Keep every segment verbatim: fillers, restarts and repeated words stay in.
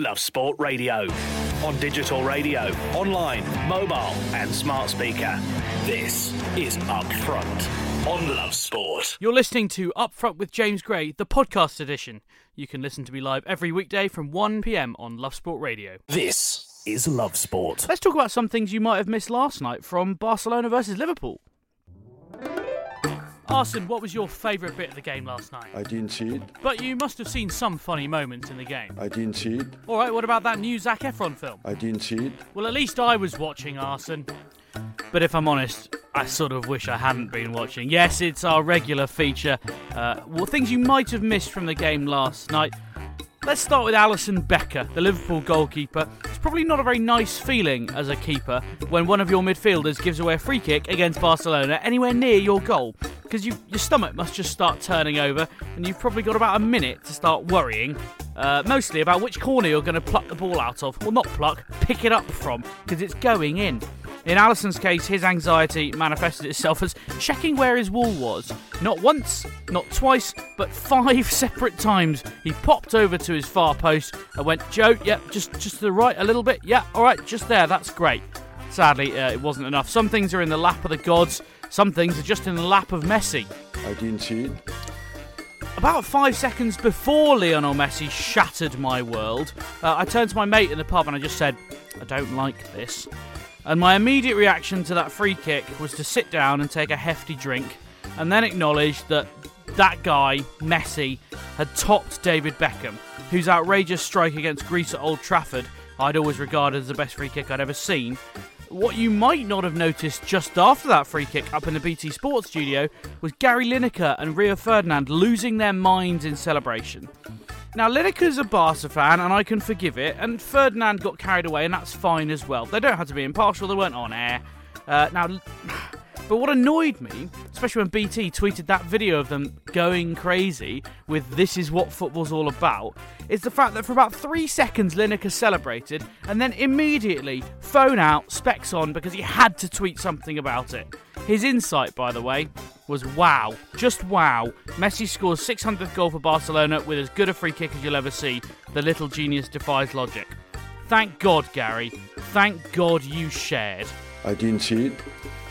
Love Sport Radio. On digital radio, online, mobile and smart speaker. This is Up Front on Love Sport. You're listening to Up Front with James Gray, the podcast edition. You can listen to me live every weekday from one p.m. on Love Sport Radio. This is Love Sport. Let's talk about some things you might have missed last night from Barcelona versus Liverpool. Arsene, what was your favourite bit of the game last night? I didn't see it. But you must have seen some funny moments in the game. I didn't see it. All right, what about that new Zac Efron film? I didn't see it. Well, at least I was watching, Arsene. But if I'm honest, I sort of wish I hadn't been watching. Yes, it's our regular feature. Uh, well, things you might have missed from the game last night. Let's start with Alisson Becker, the Liverpool goalkeeper. It's probably not a very nice feeling as a keeper when one of your midfielders gives away a free kick against Barcelona anywhere near your goal, because your stomach must just start turning over and you've probably got about a minute to start worrying, uh, mostly about which corner you're going to pluck the ball out of. Well, not pluck, pick it up from, because it's going in. In Alisson's case, his anxiety manifested itself as checking where his wall was. Not once, not twice, but five separate times. He popped over to his far post and went, Joe, yep, yeah, just, just to the right a little bit. Yeah, all right, just there, that's great. Sadly, uh, it wasn't enough. Some things are in the lap of the gods. Some things are just in the lap of Messi. I didn't see it. About five seconds before Lionel Messi shattered my world, uh, I turned to my mate in the pub and I just said, I don't like this. And my immediate reaction to that free kick was to sit down and take a hefty drink and then acknowledge that that guy, Messi, had topped David Beckham, whose outrageous strike against Greece at Old Trafford I'd always regarded as the best free kick I'd ever seen. What you might not have noticed just after that free kick up in the B T Sports studio was Gary Lineker and Rio Ferdinand losing their minds in celebration. Now, Lineker's a Barca fan, and I can forgive it, and Ferdinand got carried away, and that's fine as well. They don't have to be impartial, they weren't on air. Uh, now, but what annoyed me, especially when B T tweeted that video of them going crazy with "This is what football's all about," is the fact that for about three seconds Lineker celebrated, and then immediately, phone out, specs on, because he had to tweet something about it. His insight, by the way, was wow. Just wow. Messi scores six hundredth goal for Barcelona with as good a free kick as you'll ever see. The little genius defies logic. Thank God, Gary. Thank God you shared. I didn't see it.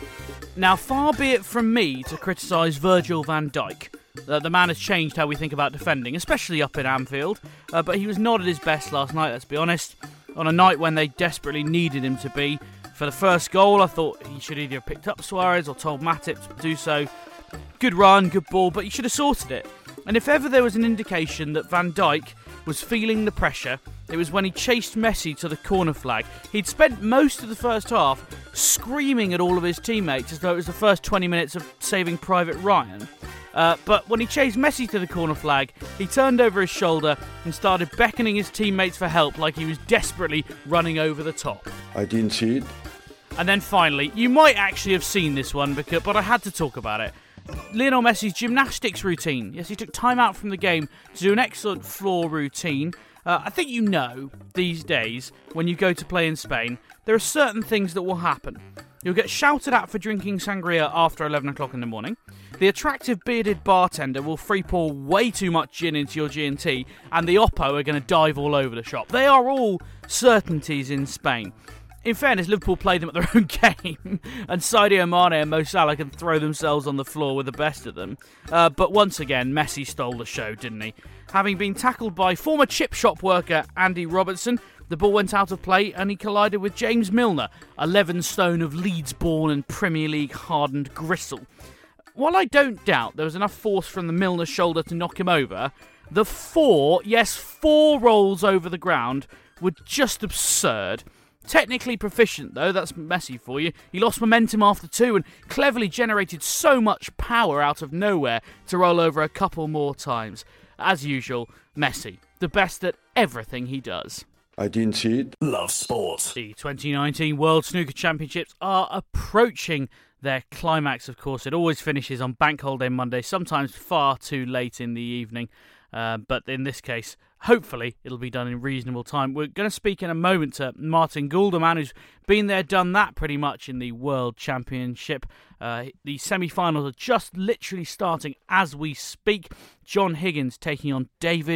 Now, far be it from me to criticise Virgil van Dijk. Uh, the man has changed how we think about defending, especially up in Anfield. Uh, but he was not at his best last night, let's be honest. On a night when they desperately needed him to be. For the first goal, I thought he should either have picked up Suarez or told Matip to do so. Good run, good ball, but he should have sorted it. And if ever there was an indication that Van Dijk was feeling the pressure, it was when he chased Messi to the corner flag. He'd spent most of the first half screaming at all of his teammates as though it was the first twenty minutes of Saving Private Ryan. Uh, but when he chased Messi to the corner flag, he turned over his shoulder and started beckoning his teammates for help like he was desperately running over the top. I didn't see it. And then finally, you might actually have seen this one, because, but I had to talk about it. Lionel Messi's gymnastics routine. Yes, he took time out from the game to do an excellent floor routine. Uh, I think you know, these days, when you go to play in Spain, there are certain things that will happen. You'll get shouted at for drinking sangria after eleven o'clock in the morning. The attractive bearded bartender will free pour way too much gin into your G and T, and the Oppo are going to dive all over the shop. They are all certainties in Spain. In fairness, Liverpool played them at their own game, and Sadio Mane and Mo Salah can throw themselves on the floor with the best of them. Uh, but once again, Messi stole the show, didn't he? Having been tackled by former chip shop worker Andy Robertson, the ball went out of play and he collided with James Milner, eleven stone of Leeds-born and Premier League hardened gristle. While I don't doubt there was enough force from the Milner shoulder to knock him over, the four, yes, four rolls over the ground were just absurd. Technically proficient, though, that's Messi for you. He lost momentum after two and cleverly generated so much power out of nowhere to roll over a couple more times. As usual, Messi, the best at everything he does. I didn't see it. Love Sport. The twenty nineteen World Snooker Championships are approaching their climax, of course. It always finishes on Bank Holiday Monday, sometimes far too late in the evening. Uh, but in this case, hopefully it'll be done in reasonable time. We're going to speak in a moment to Martin Gould, a man who's been there, done that pretty much in the World Championship. Uh, the semi-finals are just literally starting as we speak. John Higgins taking on David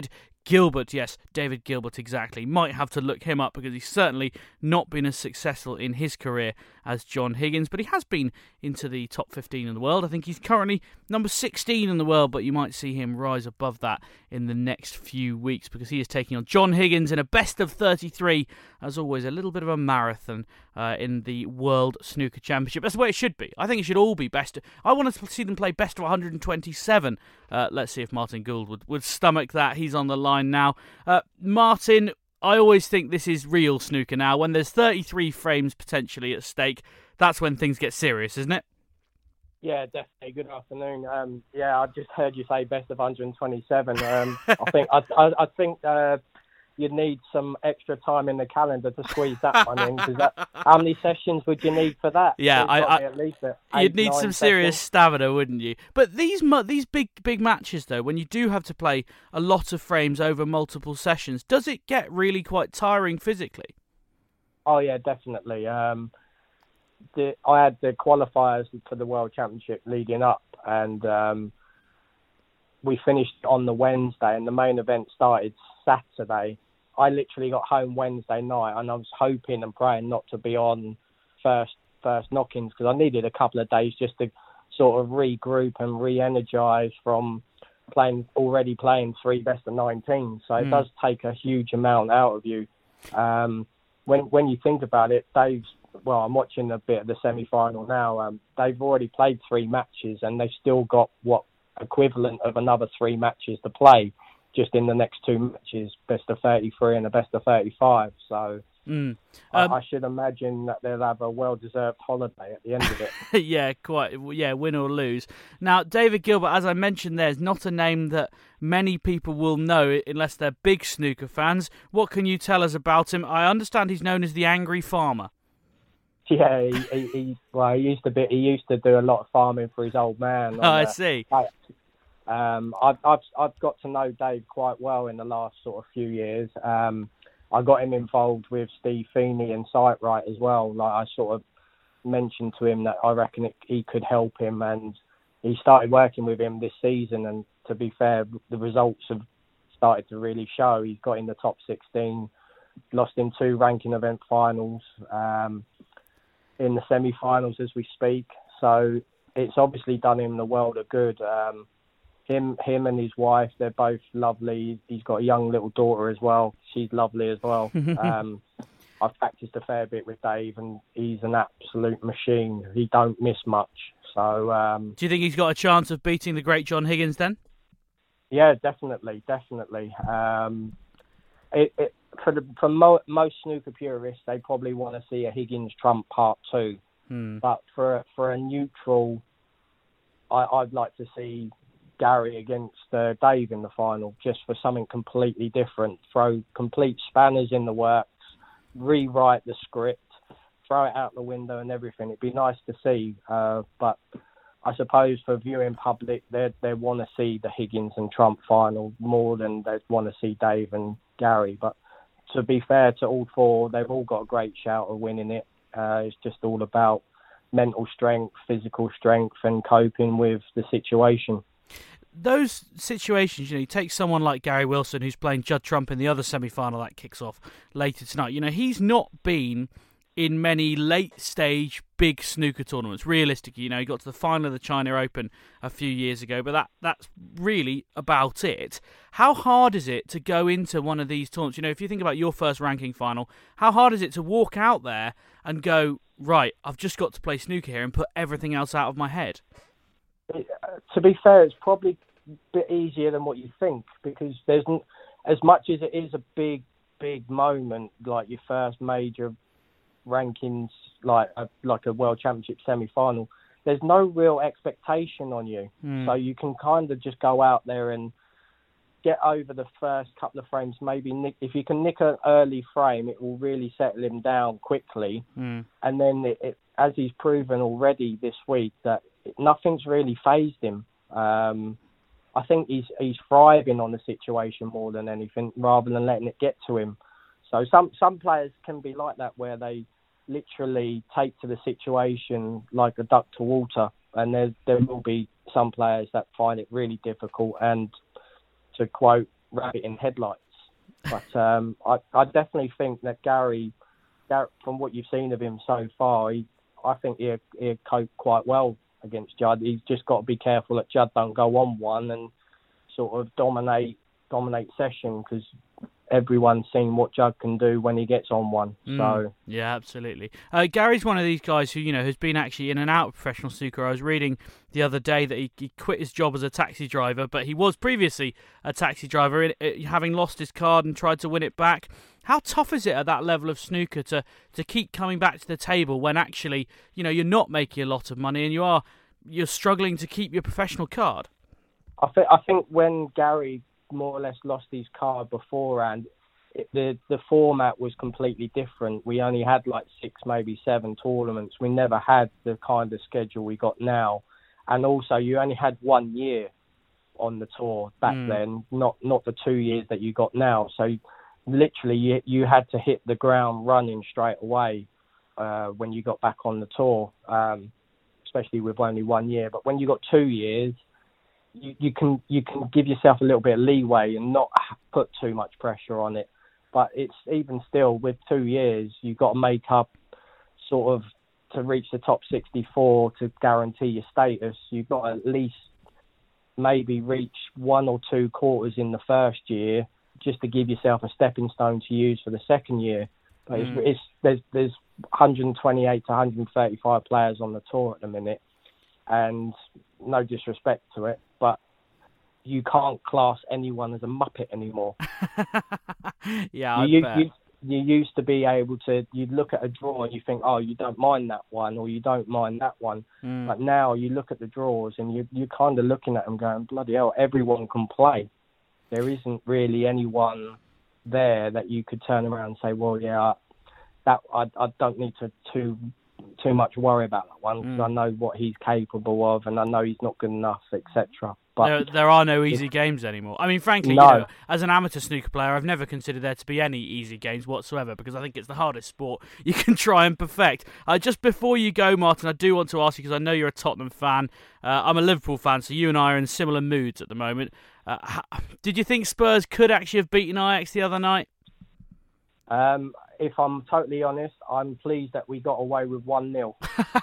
Gilbert, yes, David Gilbert, exactly. Might have to look him up because he's certainly not been as successful in his career as John Higgins, but he has been into the top fifteen in the world. I think he's currently number sixteen in the world, but you might see him rise above that in the next few weeks because he is taking on John Higgins in a best of thirty-three. As always, a little bit of a marathon uh, in the World Snooker Championship. That's the way it should be. I think it should all be best. I want to see them play best of one hundred twenty-seven. Uh, let's see if Martin Gould would, would stomach that. He's on the line now. Uh, Martin, I always think this is real snooker now. When there's thirty-three frames potentially at stake, that's when things get serious, isn't it? Yeah, definitely. Good afternoon. Um, yeah, I just heard you say best of one hundred twenty-seven. Um, I think I, I, I think uh, you'd need some extra time in the calendar to squeeze that one in. Cause that, how many sessions would you need for that? Yeah, I, I, at least eight, you'd need some sessions. serious stamina, wouldn't you? But these these big big matches, though, when you do have to play a lot of frames over multiple sessions, does it get really quite tiring physically? Oh yeah, definitely. Um, the, I had the qualifiers for the World Championship leading up, and um, we finished on the Wednesday, and the main event started Saturday. I literally got home Wednesday night, and I was hoping and praying not to be on first first knock-ins because I needed a couple of days just to sort of regroup and re-energise from playing already playing three best of nineteen. So it mm. does take a huge amount out of you. Um, when when you think about it, Dave's well, I'm watching a bit of the semi-final now. Um, they've already played three matches, and they've still got what equivalent of another three matches to play. Just in the next two matches, best of thirty-three and a best of thirty-five. So mm. um, I, I should imagine that they'll have a well-deserved holiday at the end of it. yeah, quite. Yeah, win or lose. Now, David Gilbert, as I mentioned, there's not a name that many people will know unless they're big snooker fans. What can you tell us about him? I understand he's known as the Angry Farmer. Yeah, he, he, he well, he used to be. He used to do a lot of farming for his old man. Oh, I see. Uh, Um, I've, I've I've got to know Dave quite well in the last sort of few years. Um, I got him involved with Steve Feeney and Sightright as well. Like I sort of mentioned to him that I reckon it, he could help him, and he started working with him this season. And to be fair, the results have started to really show. He's got in the top sixteen, lost in two ranking event finals, um, in the semi-finals as we speak. So it's obviously done him the world of good. Um, Him, him and his wife, they're both lovely. He's got a young little daughter as well. She's lovely as well. um, I've practiced a fair bit with Dave, and he's an absolute machine. He don't miss much. So, um, do you think he's got a chance of beating the great John Higgins then? Yeah, definitely, definitely. Um, it, it, for the, for mo- most snooker purists, they probably want to see a Higgins Trump part two. Hmm. But for for a neutral, I, I'd like to see Gary against uh, Dave in the final, just for something completely different. Throw complete spanners in the works, rewrite the script, throw it out the window and everything. It'd be nice to see, uh, but I suppose for viewing public, they they want to see the Higgins and Trump final more than they want to see Dave and Gary. But to be fair to all four, they've all got a great shout of winning it. Uh, it's just all about mental strength, physical strength, and coping with the situation. Those situations, you know, you take someone like Gary Wilson, who's playing Judd Trump in the other semi-final that kicks off later tonight. You know, he's not been in many late-stage big snooker tournaments. Realistically, you know, he got to the final of the China Open a few years ago, but that that's really about it. How hard is it to go into one of these tournaments? You know, if you think about your first ranking final, how hard is it to walk out there and go, right, I've just got to play snooker here and put everything else out of my head? It, uh, to be fair, it's probably a bit easier than what you think, because there's n- as much as it is a big, big moment, like your first major rankings, like a, like a World Championship semi-final, there's no real expectation on you. Mm. So you can kind of just go out there and get over the first couple of frames. Maybe nick, if you can nick an early frame, it will really settle him down quickly. Mm. And then, it, it, as he's proven already this week, that nothing's really fazed him. Um, I think he's he's thriving on the situation more than anything, rather than letting it get to him. So some some players can be like that, where they literally take to the situation like a duck to water, and there there will be some players that find it really difficult. And to quote rabbit in headlights. But um, I, I definitely think that Gary, Gary, from what you've seen of him so far, he, I think he'll, he'll cope quite well against Judd. He's just got to be careful that Judd don't go on one and sort of dominate dominate session, because everyone's seen what Judd can do when he gets on one. Mm, so yeah, absolutely. Uh, Gary's one of these guys who, you know, has been actually in and out of professional snooker. I was reading the other day that he, he quit his job as a taxi driver, but he was previously a taxi driver, having lost his card and tried to win it back. How tough is it at that level of snooker to, to keep coming back to the table when actually, you know, you're not making a lot of money and you are you're struggling to keep your professional card? I think I think when Gary more or less lost his card beforehand, it, the the format was completely different. We only had like six, maybe seven tournaments. We never had the kind of schedule we got now, and also you only had one year on the tour back mm. then, not not the two years that you got now. So literally, you you had to hit the ground running straight away uh, when you got back on the tour, um, especially with only one year. But when you got two years, You, you can you can give yourself a little bit of leeway and not put too much pressure on it. But it's even still, with two years, you've got to make up sort of to reach the top sixty-four to guarantee your status. You've got to at least maybe reach one or two quarters in the first year just to give yourself a stepping stone to use for the second year. But mm. it's, it's there's there's one twenty-eight to one thirty-five players on the tour at the minute, and no disrespect to it, but you can't class anyone as a muppet anymore. yeah, I you, bet. You, you used to be able to, you'd look at a draw and you think, oh, you don't mind that one, or you don't mind that one. Mm. But now you look at the draws and you, you're kind of looking at them going, bloody hell, everyone can play. There isn't really anyone there that you could turn around and say, well, yeah, that I, I don't need to too too much worry about that one, because mm. I know what he's capable of, and I know he's not good enough, et cetera. But there, there are no easy games anymore. I mean, frankly, no. you know, as an amateur snooker player, I've never considered there to be any easy games whatsoever, because I think it's the hardest sport you can try and perfect. Uh, just before you go, Martin, I do want to ask you, because I know you're a Tottenham fan. Uh, I'm a Liverpool fan, so you and I are in similar moods at the moment. Uh, did you think Spurs could actually have beaten Ajax the other night? Um, if I'm totally honest, I'm pleased that we got away with one nil.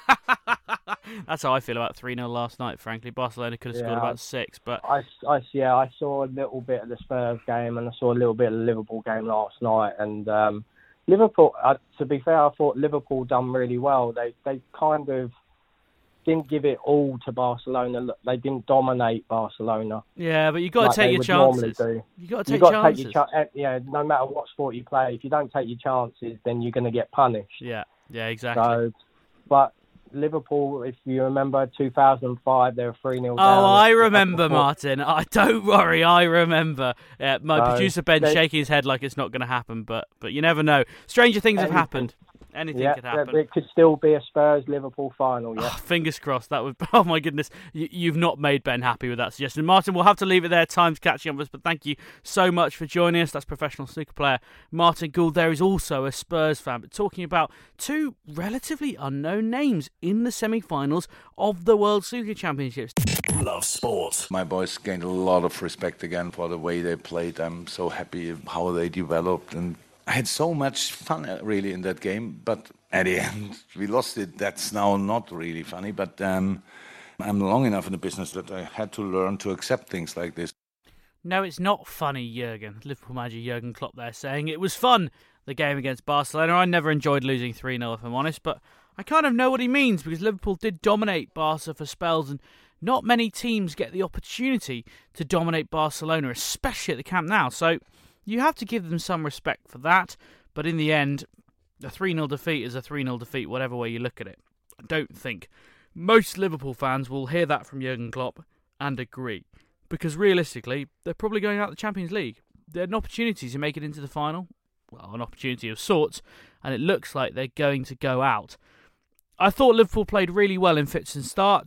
That's how I feel about three nil last night, frankly. Barcelona could have yeah, scored about six. But I, I, yeah, I saw a little bit of the Spurs game and I saw a little bit of the Liverpool game last night. And um, Liverpool, uh, to be fair, I thought Liverpool done really well. They they kind of didn't give it all to Barcelona. They didn't dominate Barcelona. Yeah, but you've got to like take your chances. You've got to take got chances. To take your cha- yeah, no matter what sport you play, if you don't take your chances, then you're going to get punished. Yeah, yeah, exactly. So, but Liverpool, if you remember two thousand five, they were three nil Oh, down. I remember, Martin. I Don't worry, I remember. Yeah, my so, producer Ben they, shaking his head like it's not going to happen, but but you never know. Stranger things anything, have happened. Anything yeah, could happen. It could still be a Spurs-Liverpool final, yeah. Oh, fingers crossed. That would. Oh, my goodness. You, you've not made Ben happy with that suggestion. Martin, we'll have to leave it there. Time's catching up with us, but thank you so much for joining us. That's professional snooker player Martin Gould. There is also a Spurs fan, but talking about two relatively unknown names in the semi-finals of the World Snooker Championships. Love sport. My boys gained a lot of respect again for the way they played. I'm so happy how they developed, and I had so much fun really in that game, but at the end we lost it. That's now not really funny, but um, I'm long enough in the business that I had to learn to accept things like this. No, it's not funny, Jurgen. Liverpool manager Jurgen Klopp there saying it was fun, the game against Barcelona. I never enjoyed losing three nil, if I'm honest, but I kind of know what he means, because Liverpool did dominate Barca for spells, and not many teams get the opportunity to dominate Barcelona, especially at the Camp Nou. So you have to give them some respect for that, but in the end, a three nil defeat is a three nil defeat, whatever way you look at it. I don't think most Liverpool fans will hear that from Jurgen Klopp and agree, because realistically, they're probably going out of the Champions League. They had an opportunity to make it into the final, well, an opportunity of sorts, and it looks like they're going to go out. I thought Liverpool played really well in fits and starts.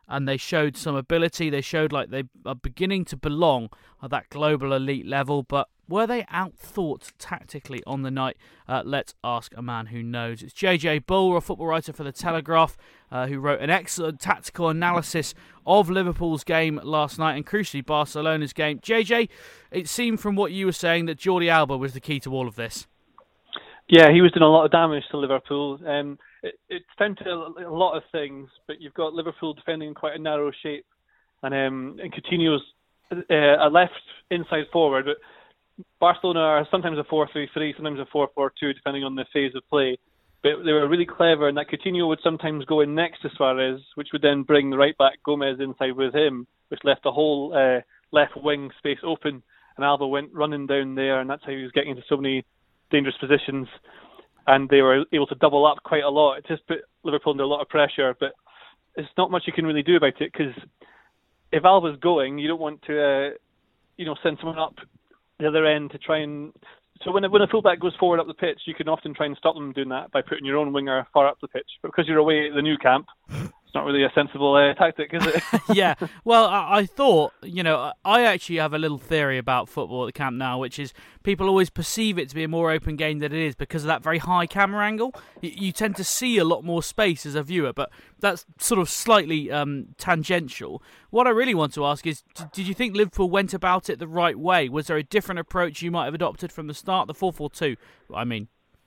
and they showed some ability. They showed like they are beginning to belong at that global elite level, but were they outthought tactically on the night? Uh, let's ask a man who knows. It's J J Bull, a football writer for The Telegraph, uh, who wrote an excellent tactical analysis of Liverpool's game last night and crucially Barcelona's game. J J, it seemed from what you were saying that Jordi Alba was the key to all of this. Yeah, he was doing a lot of damage to Liverpool. Um, it, it's down to a, a lot of things, but you've got Liverpool defending in quite a narrow shape, and um, and Coutinho's uh, a left inside forward, but Barcelona are sometimes a four three three, sometimes a four four two, depending on the phase of play. But they were really clever in that Coutinho would sometimes go in next to Suarez, which would then bring the right-back Gomez inside with him, which left the whole uh, left wing space open, and Alba went running down there, and that's how he was getting into so many dangerous positions. And they were able to double up quite a lot. It just put Liverpool under a lot of pressure, but there's not much you can really do about it, because if Alba's going, you don't want to uh, you know, send someone up the other end to try and... So when a, when a fullback goes forward up the pitch, you can often try and stop them doing that by putting your own winger far up the pitch. But because you're away at the new camp, it's not really a sensible uh, tactic, is it? Yeah. Well, I, I thought, you know, I actually have a little theory about football at the Camp Nou, which is people always perceive it to be a more open game than it is because of that very high camera angle. You, you tend to see a lot more space as a viewer, but that's sort of slightly um, tangential. What I really want to ask is, d- did you think Liverpool went about it the right way? Was there a different approach you might have adopted from the start? The four four two, I mean.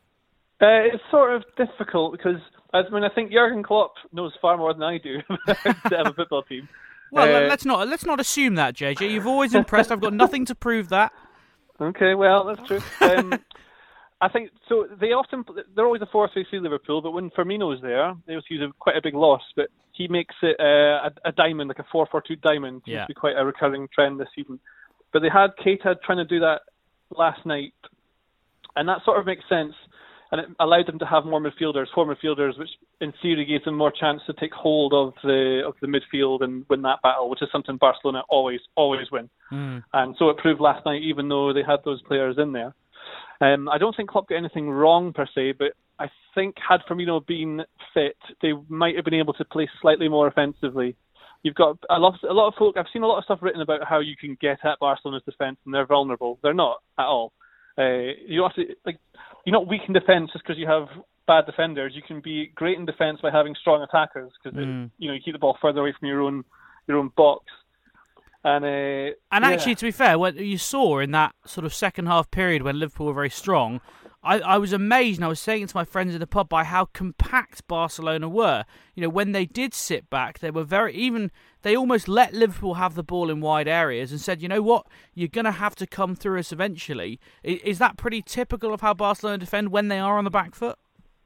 Uh, it's sort of difficult because, I mean, I think Jurgen Klopp knows far more than I do to have a football team. Well, uh, let's not let's not assume that, J J. You've always impressed. I've got nothing to prove that. Okay, well, that's true. Um, I think so. They often they're always a four three three Liverpool, but when Firmino's there, they was a, quite a big loss. But he makes it uh, a, a diamond, like a four four two diamond. Seems yeah. to be quite a recurring trend this season. But they had Keita trying to do that last night, and that sort of makes sense. And it allowed them to have more midfielders, four midfielders, which in theory gave them more chance to take hold of the of the midfield and win that battle, which is something Barcelona always, always win. Mm. And so it proved last night, even though they had those players in there. Um, I don't think Klopp got anything wrong per se, but I think had Firmino been fit, they might have been able to play slightly more offensively. You've got a lot, a lot of folk. I've seen a lot of stuff written about how you can get at Barcelona's defence and they're vulnerable. They're not at all. Uh, you don't have to like. You're not weak in defence just because you have bad defenders. You can be great in defence by having strong attackers because mm. you know you keep the ball further away from your own your own box. And uh, and yeah. actually, to be fair, what you saw in that sort of second half period when Liverpool were very strong, I, I was amazed, and I was saying it to my friends in the pub, by how compact Barcelona were. You know, when they did sit back, they were very even. They almost let Liverpool have the ball in wide areas and said, you know what, you're going to have to come through us eventually. Is, is that pretty typical of how Barcelona defend when they are on the back foot?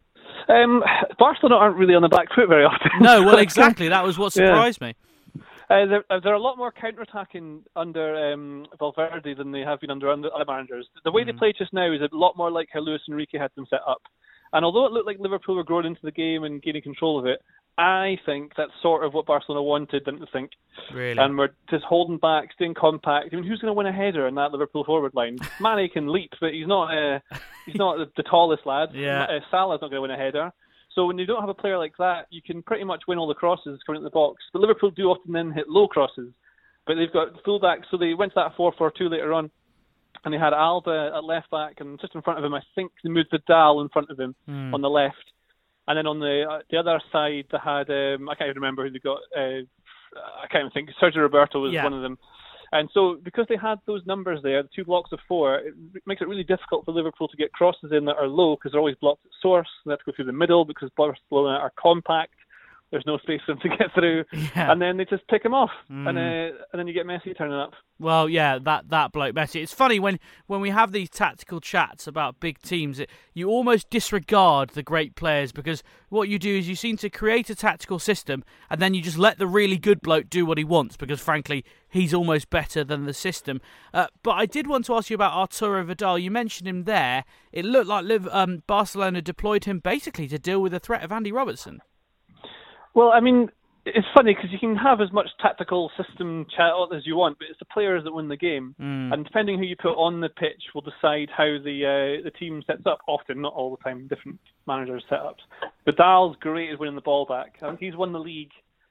Um, Barcelona aren't really on the back foot very often. No, well, exactly. That was what surprised yeah. me. Uh, they're, they're a lot more counter-attacking under um, Valverde than they have been under, under other managers. The way mm. they play just now is a lot more like how Luis Enrique had them set up. And although it looked like Liverpool were growing into the game and gaining control of it, I think that's sort of what Barcelona wanted them to think. Really? And we're just holding back, staying compact. I mean, who's going to win a header in that Liverpool forward line? Mane can leap, but he's not uh, he's not the, the tallest lad. Yeah. Uh, Salah's not going to win a header. So when you don't have a player like that, you can pretty much win all the crosses coming into the box. But Liverpool do often then hit low crosses. But they've got fullbacks, so they went to that four four two later on. And they had Alba at left back, and just in front of him, I think they moved Vidal in front of him mm. on the left. And then on the uh, the other side, they had, um, I can't even remember who they got, uh, I can't even think, Sergio Roberto was yeah. one of them. And so because they had those numbers there, the two blocks of four, it makes it really difficult for Liverpool to get crosses in that are low because they're always blocked at source. They have to go through the middle because Barcelona are compact. There's no space for them to get through. Yeah. And then they just pick them off. Mm. And uh, and then you get Messi turning up. Well, yeah, that, that bloke Messi. It's funny when, when we have these tactical chats about big teams, it, you almost disregard the great players because what you do is you seem to create a tactical system and then you just let the really good bloke do what he wants because, frankly, he's almost better than the system. Uh, but I did want to ask you about Arturo Vidal. You mentioned him there. It looked like Liv, um, Barcelona deployed him basically to deal with the threat of Andy Robertson. Well, I mean, it's funny because you can have as much tactical system chat as you want, but it's the players that win the game. Mm. And depending who you put on the pitch will decide how the uh, the team sets up. Often, not all the time, different managers' setups. Vidal's great at winning the ball back. I mean, he's won the league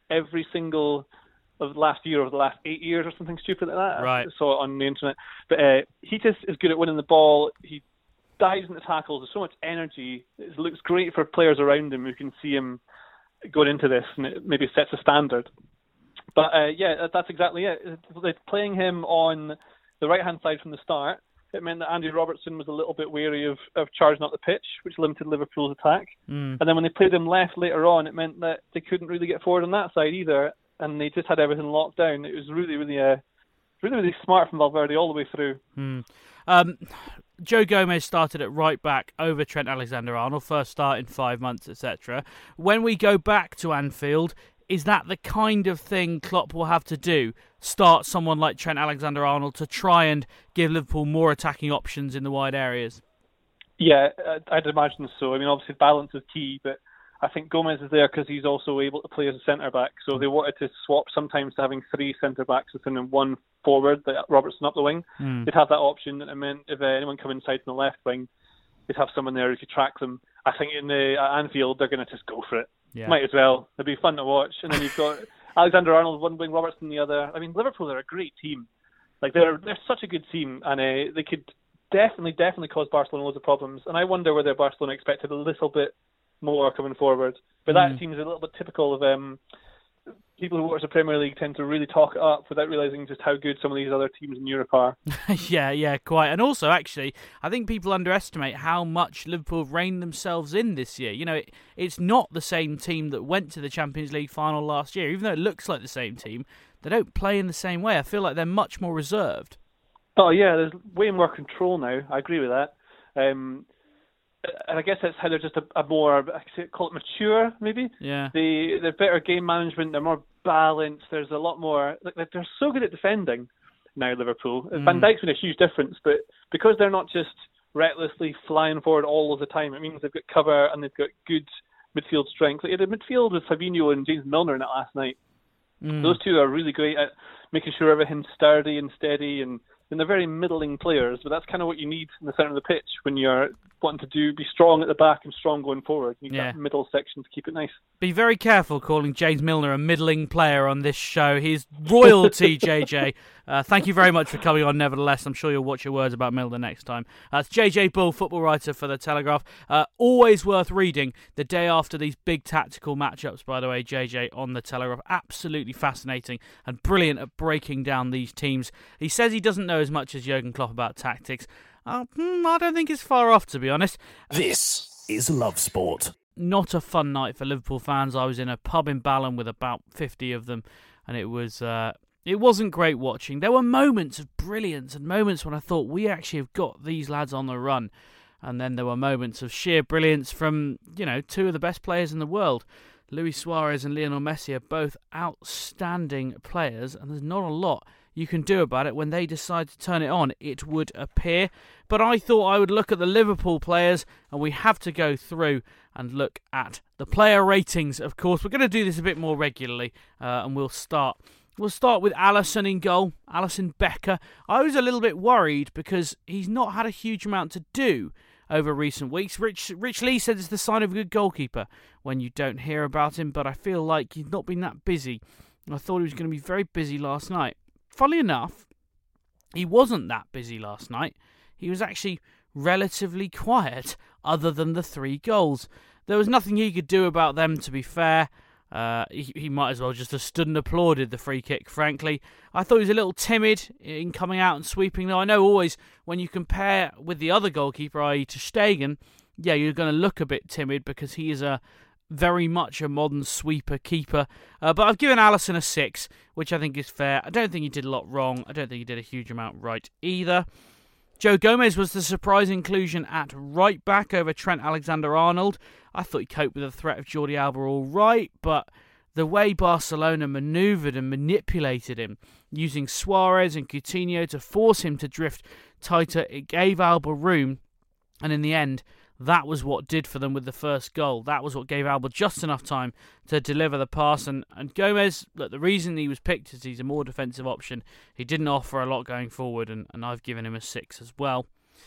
every single of the last year, of the last eight years or something stupid like that. Right. I saw it on the internet. But uh, he just is good at winning the ball. He dives into tackles with so much energy. It looks great for players around him who can see him going into this, and it maybe sets a standard. But uh, yeah, that's exactly it. It's playing him on the right-hand side from the start, it meant that Andy Robertson was a little bit wary of, of charging up the pitch, which limited Liverpool's attack. Mm. And then when they played him left later on, it meant that they couldn't really get forward on that side either, and they just had everything locked down. It was really, really, uh, really, really smart from Valverde all the way through. Mm. Um, Joe Gomez started at right back over Trent Alexander-Arnold, first start in five months, et cetera. When we go back to Anfield, is that the kind of thing Klopp will have to do? Start someone like Trent Alexander-Arnold to try and give Liverpool more attacking options in the wide areas? Yeah, I'd imagine so. I mean, obviously balance is key, but I think Gomez is there because he's also able to play as a centre-back. So they wanted to swap sometimes to having three centre-backs within and one forward, Robertson up the wing. Mm. They'd have that option, and it meant if uh, anyone come inside from the left wing, they'd have someone there who could track them. I think in the, at Anfield, they're going to just go for it. Yeah. Might as well. It'd be fun to watch. And then you've got Alexander-Arnold one wing, Robertson the other. I mean, Liverpool are a great team. Like they're they're such a good team, and uh, they could definitely, definitely cause Barcelona loads of problems. And I wonder whether Barcelona expected a little bit more coming forward. But that Mm. seems a little bit typical of um, people who watch the Premier League tend to really talk it up without realising just how good some of these other teams in Europe are. yeah, yeah, quite. And also, actually, I think people underestimate how much Liverpool have reined themselves in this year. You know, it, it's not the same team that went to the Champions League final last year. Even though it looks like the same team, they don't play in the same way. I feel like they're much more reserved. Oh, yeah, there's way more control now. I agree with that. Um, and I guess that's how they're just a, a more, I call it mature, maybe. Yeah. They, they're better game management. They're more balanced. There's a lot more. Like, they're so good at defending now, Liverpool. Mm. Van Dijk's been a huge difference, but because they're not just recklessly flying forward all of the time, it means they've got cover and they've got good midfield strength. Like, the midfield with Fabinho and James Milner in it last night. Mm. Those two are really great at making sure everything's sturdy and steady, and, and they're very middling players, but that's kind of what you need in the centre of the pitch when you're wanting to do be strong at the back and strong going forward. You need Yeah. that middle section to keep it nice. Be very careful calling James Milner a middling player on this show. He's royalty, J J. Uh, thank you very much for coming on, nevertheless. I'm sure you'll watch your words about Milner next time. That's J J Bull, football writer for The Telegraph. Uh, always worth reading the day after these big tactical matchups, by the way, J J, on The Telegraph. Absolutely fascinating and brilliant at breaking down these teams. He says he doesn't know as much as Jurgen Klopp about tactics. Uh, I don't think it's far off, to be honest. This is Love Sport. Not a fun night for Liverpool fans. I was in a pub in Balham with about fifty of them, and it was uh, it wasn't great watching. There were moments of brilliance and moments when I thought we actually have got these lads on the run, and then there were moments of sheer brilliance from, you know, two of the best players in the world. Luis Suarez and Lionel Messi are both outstanding players, and there's not a lot you can do about it when they decide to turn it on, it would appear. But I thought I would look at the Liverpool players, and we have to go through and look at the player ratings, of course. We're going to do this a bit more regularly, uh, and we'll start We'll start with Alisson in goal, Alisson Becker. I was a little bit worried because he's not had a huge amount to do over recent weeks. Rich Rich Lee said it's the sign of a good goalkeeper when you don't hear about him, but I feel like he's not been that busy. I thought he was going to be very busy last night. Funnily enough, he wasn't that busy last night. He was actually relatively quiet, other than the three goals. There was nothing he could do about them, to be fair. Uh, he, he might as well just have stood and applauded the free kick, frankly. I thought he was a little timid in coming out and sweeping, though. I know always when you compare with the other goalkeeper, that is. ter Stegen, yeah, you're going to look a bit timid because he is a very much a modern sweeper keeper. Uh, but I've given Alisson a six, which I think is fair. I don't think he did a lot wrong. I don't think he did a huge amount right either. Joe Gomez was the surprise inclusion at right back over Trent Alexander-Arnold. I thought he coped with the threat of Jordi Alba all right, but the way Barcelona manoeuvred and manipulated him, using Suarez and Coutinho to force him to drift tighter, it gave Alba room, and in the end, that was what did for them with the first goal. That was what gave Alba just enough time to deliver the pass. And, and Gomez, look, the reason he was picked is he's a more defensive option. He didn't offer a lot going forward, and, and I've given him a six as well.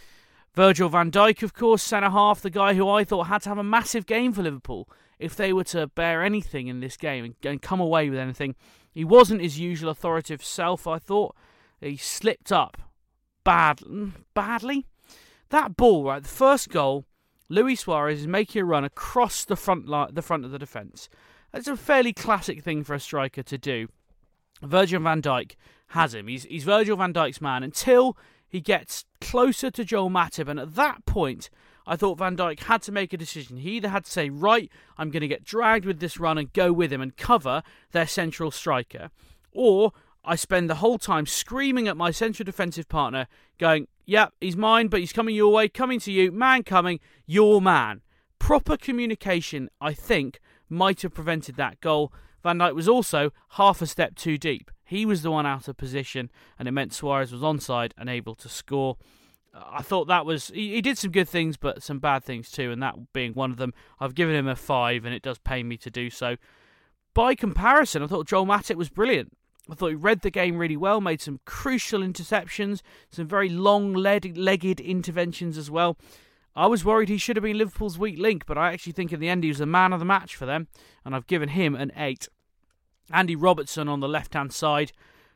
Virgil van Dijk, of course, centre-half, the guy who I thought had to have a massive game for Liverpool if they were to bear anything in this game and, and come away with anything. He wasn't his usual authoritative self, I thought. He slipped up bad, badly. That ball, right, the first goal, Luis Suarez is making a run across the front line, the front of the defence. That's a fairly classic thing for a striker to do. Virgil van Dijk has him. He's, he's Virgil van Dijk's man until he gets closer to Joel Matip, and at that point, I thought Van Dijk had to make a decision. He either had to say, right, I'm going to get dragged with this run and go with him and cover their central striker, or I spend the whole time screaming at my central defensive partner, going, yeah, he's mine, but he's coming your way, coming to you, man coming, your man. Proper communication, I think, might have prevented that goal. Van Dijk was also half a step too deep. He was the one out of position, and it meant Suarez was onside and able to score. I thought that was... He, he did some good things, but some bad things too, and that being one of them. I've given him a five, and it does pain me to do so. By comparison, I thought Joel Matip was brilliant. I thought he read the game really well, made some crucial interceptions, some very long-legged interventions as well. I was worried he should have been Liverpool's weak link, but I actually think in the end he was the man of the match for them, and I've given him an eight. Andy Robertson on the left-hand side,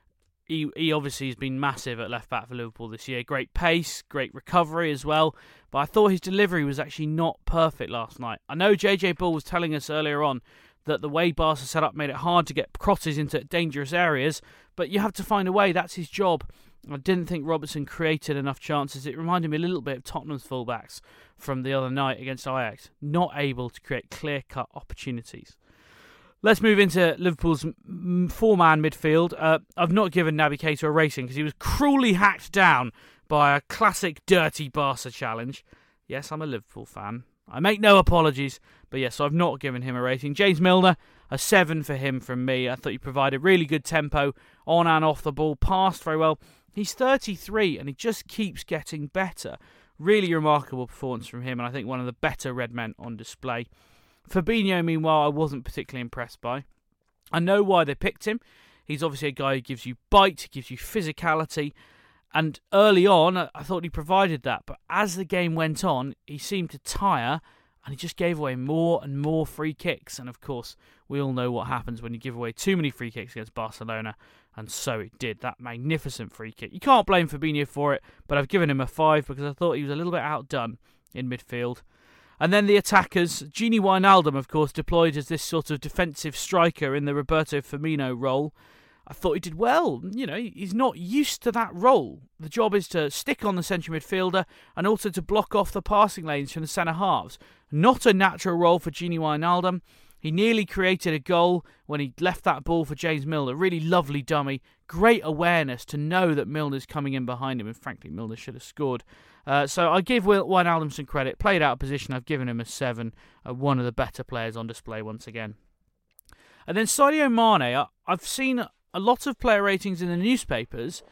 he, he obviously has been massive at left-back for Liverpool this year. Great pace, great recovery as well, but I thought his delivery was actually not perfect last night. I know J J Bull was telling us earlier on that the way Barca set up made it hard to get crosses into dangerous areas, but you have to find a way, that's his job. I didn't think Robertson created enough chances. It reminded me a little bit of Tottenham's fullbacks from the other night against Ajax, not able to create clear-cut opportunities. Let's move into Liverpool's four-man midfield. Uh, I've not given Naby Keita a rating because he was cruelly hacked down by a classic dirty Barca challenge. Yes, I'm a Liverpool fan. I make no apologies, but yes, I've not given him a rating. James Milner, a seven for him from me. I thought he provided really good tempo on and off the ball, passed very well. He's thirty-three and he just keeps getting better. Really remarkable performance from him, and I think one of the better red men on display. Fabinho, meanwhile, I wasn't particularly impressed by. I know why they picked him. He's obviously a guy who gives you bite, gives you physicality, and early on, I thought he provided that. But as the game went on, he seemed to tire, and he just gave away more and more free kicks. And of course, we all know what happens when you give away too many free kicks against Barcelona, and so it did. That magnificent free kick. You can't blame Fabinho for it, but I've given him a five because I thought he was a little bit outdone in midfield. And then the attackers, Gini Wijnaldum, of course, deployed as this sort of defensive striker in the Roberto Firmino role. I thought he did well. You know, he's not used to that role. The job is to stick on the central midfielder and also to block off the passing lanes from the centre-halves. Not a natural role for Gini Wijnaldum. He nearly created a goal when he left that ball for James Milner. Really lovely dummy. Great awareness to know that Milner's coming in behind him, and frankly, Milner should have scored. Uh, so I give Wijnaldum some credit. Played out of position. I've given him a seven. Uh, one of the better players on display once again. And then Sadio Mane. I, I've seen a lot of player ratings in the newspapers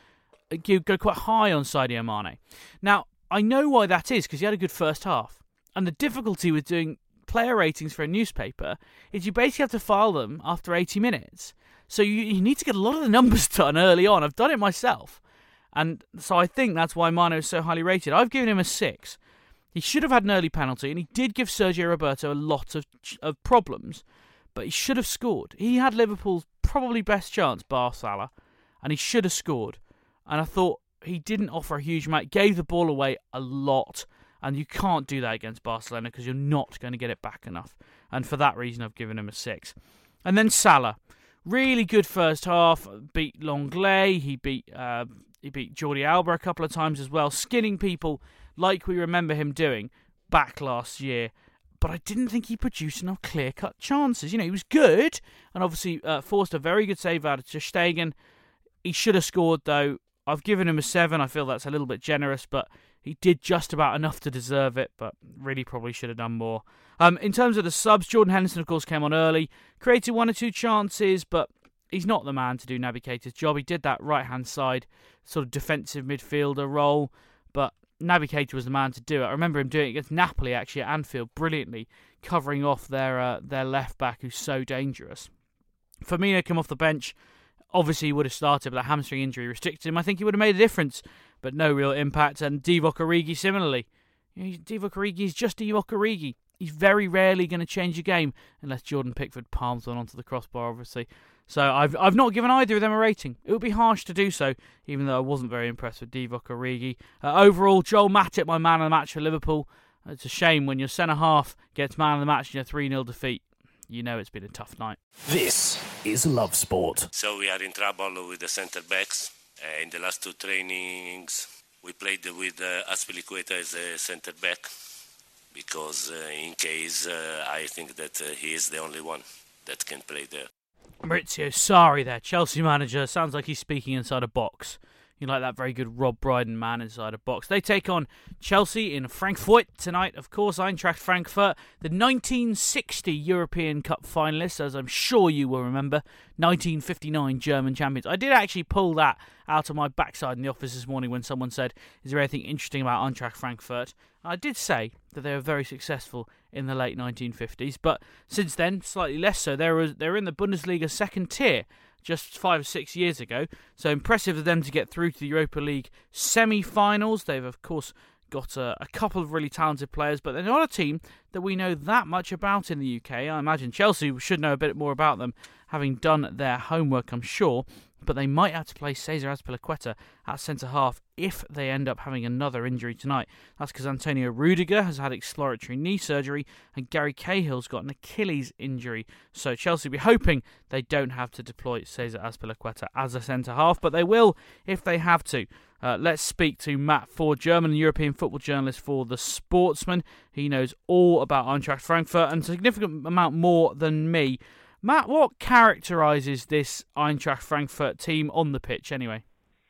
go quite high on Sadio Mane. Now, I know why that is, because he had a good first half. And the difficulty with doing player ratings for a newspaper is you basically have to file them after eighty minutes. So you, you need to get a lot of the numbers done early on. I've done it myself. And so I think that's why Mane is so highly rated. I've given him a six. He should have had an early penalty, and he did give Sergio Roberto a lot of, of problems, but he should have scored. He had Liverpool's probably best chance, bar Salah, and he should have scored. And I thought he didn't offer a huge amount. Gave the ball away a lot, and you can't do that against Barcelona because you're not going to get it back enough. And for that reason, I've given him a six. And then Salah. Really good first half. Beat Longley. He beat... Uh, He beat Jordi Alba a couple of times as well, skinning people like we remember him doing back last year. But I didn't think he produced enough clear-cut chances. You know, he was good, and obviously uh, forced a very good save out of Ter Stegen. He should have scored, though. I've given him a seven. I feel that's a little bit generous, but he did just about enough to deserve it, but really probably should have done more. Um, in terms of the subs, Jordan Henderson, of course, came on early, created one or two chances, but he's not the man to do Naby Keita's job. He did that right-hand side sort of defensive midfielder role, but Naby Keita was the man to do it. I remember him doing it against Napoli, actually, at Anfield, brilliantly, covering off their uh, their left-back, who's so dangerous. Firmino came off the bench. Obviously, he would have started, but a hamstring injury restricted him. I think he would have made a difference, but no real impact. And Divock Origi similarly. You know, Divock Origi is just Divock Origi. He's very rarely going to change a game unless Jordan Pickford palms one onto the crossbar, obviously. So I've I've not given either of them a rating. It would be harsh to do so, even though I wasn't very impressed with Divock Origi. Uh, overall, Joel Matip, my man of the match for Liverpool. It's a shame when your centre-half gets man of the match in a three nil defeat. You know it's been a tough night. This is Love Sport. So we are in trouble with the centre-backs. Uh, in the last two trainings, we played with uh, Azpilicueta as a centre-back because uh, in case uh, I think that uh, he is the only one that can play there. Maurizio Sarri there, Chelsea manager. Sounds like he's speaking inside a box. You like that very good Rob Brydon man inside a box. They take on Chelsea in Frankfurt tonight. Of course, Eintracht Frankfurt, the nineteen sixty European Cup finalists, as I'm sure you will remember. nineteen fifty-nine German champions. I did actually pull that out of my backside in the office this morning when someone said, is there anything interesting about Eintracht Frankfurt? I did say that they were very successful in the late nineteen fifties, but since then, slightly less so. They were, they were in the Bundesliga second tier just five or six years ago. So impressive of them to get through to the Europa League semi-finals. They've, of course, got a, a couple of really talented players, but they're not a team that we know that much about in the U K. I imagine Chelsea should know a bit more about them, having done their homework, I'm sure. But they might have to play Cesar Azpilicueta at centre-half if they end up having another injury tonight. That's because Antonio Rudiger has had exploratory knee surgery and Gary Cahill's got an Achilles injury. So Chelsea will be hoping they don't have to deploy Cesar Azpilicueta as a centre-half, but they will if they have to. Uh, let's speak to Matt Ford, German and European football journalist for The Sportsman. He knows all about Eintracht Frankfurt and a significant amount more than me. Matt, what characterises this Eintracht Frankfurt team on the pitch anyway?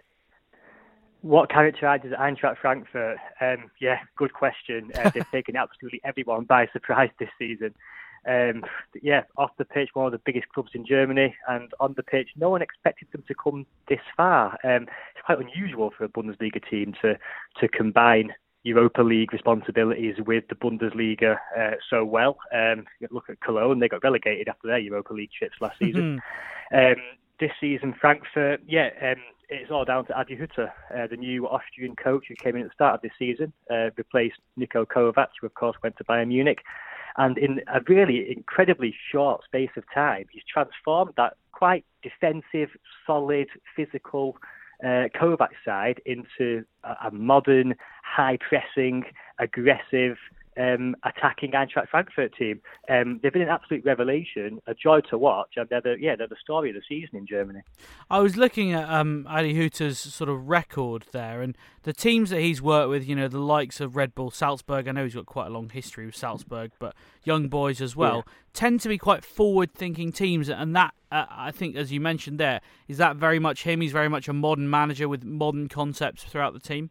What characterises Eintracht Frankfurt? Um, yeah, good question. Uh, they've taken absolutely everyone by surprise this season. Um, yeah, off the pitch, one of the biggest clubs in Germany, and on the pitch, no one expected them to come this far. Um, it's quite unusual for a Bundesliga team to to combine Europa League responsibilities with the Bundesliga uh, so well. Um, look at Cologne, they got relegated after their Europa League trips last season. um, this season, Frankfurt, yeah, um, it's all down to Adi Hütter, uh, the new Austrian coach who came in at the start of this season, uh, replaced Niko Kovac, who of course went to Bayern Munich. And in a really incredibly short space of time, he's transformed that quite defensive, solid, physical Uh, Kovac side into a, a modern, high-pressing, aggressive, um, attacking Eintracht Frankfurt team. Um, they've been an absolute revelation, a joy to watch, and they're the, yeah, they're the story of the season in Germany. I was looking at um, Adi Hütter's sort of record there, and the teams that he's worked with, you know, the likes of Red Bull Salzburg, I know he's got quite a long history with Salzburg, but young boys as well, yeah, tend to be quite forward-thinking teams, and that, uh, I think, as you mentioned there, is that very much him? He's very much a modern manager with modern concepts throughout the team?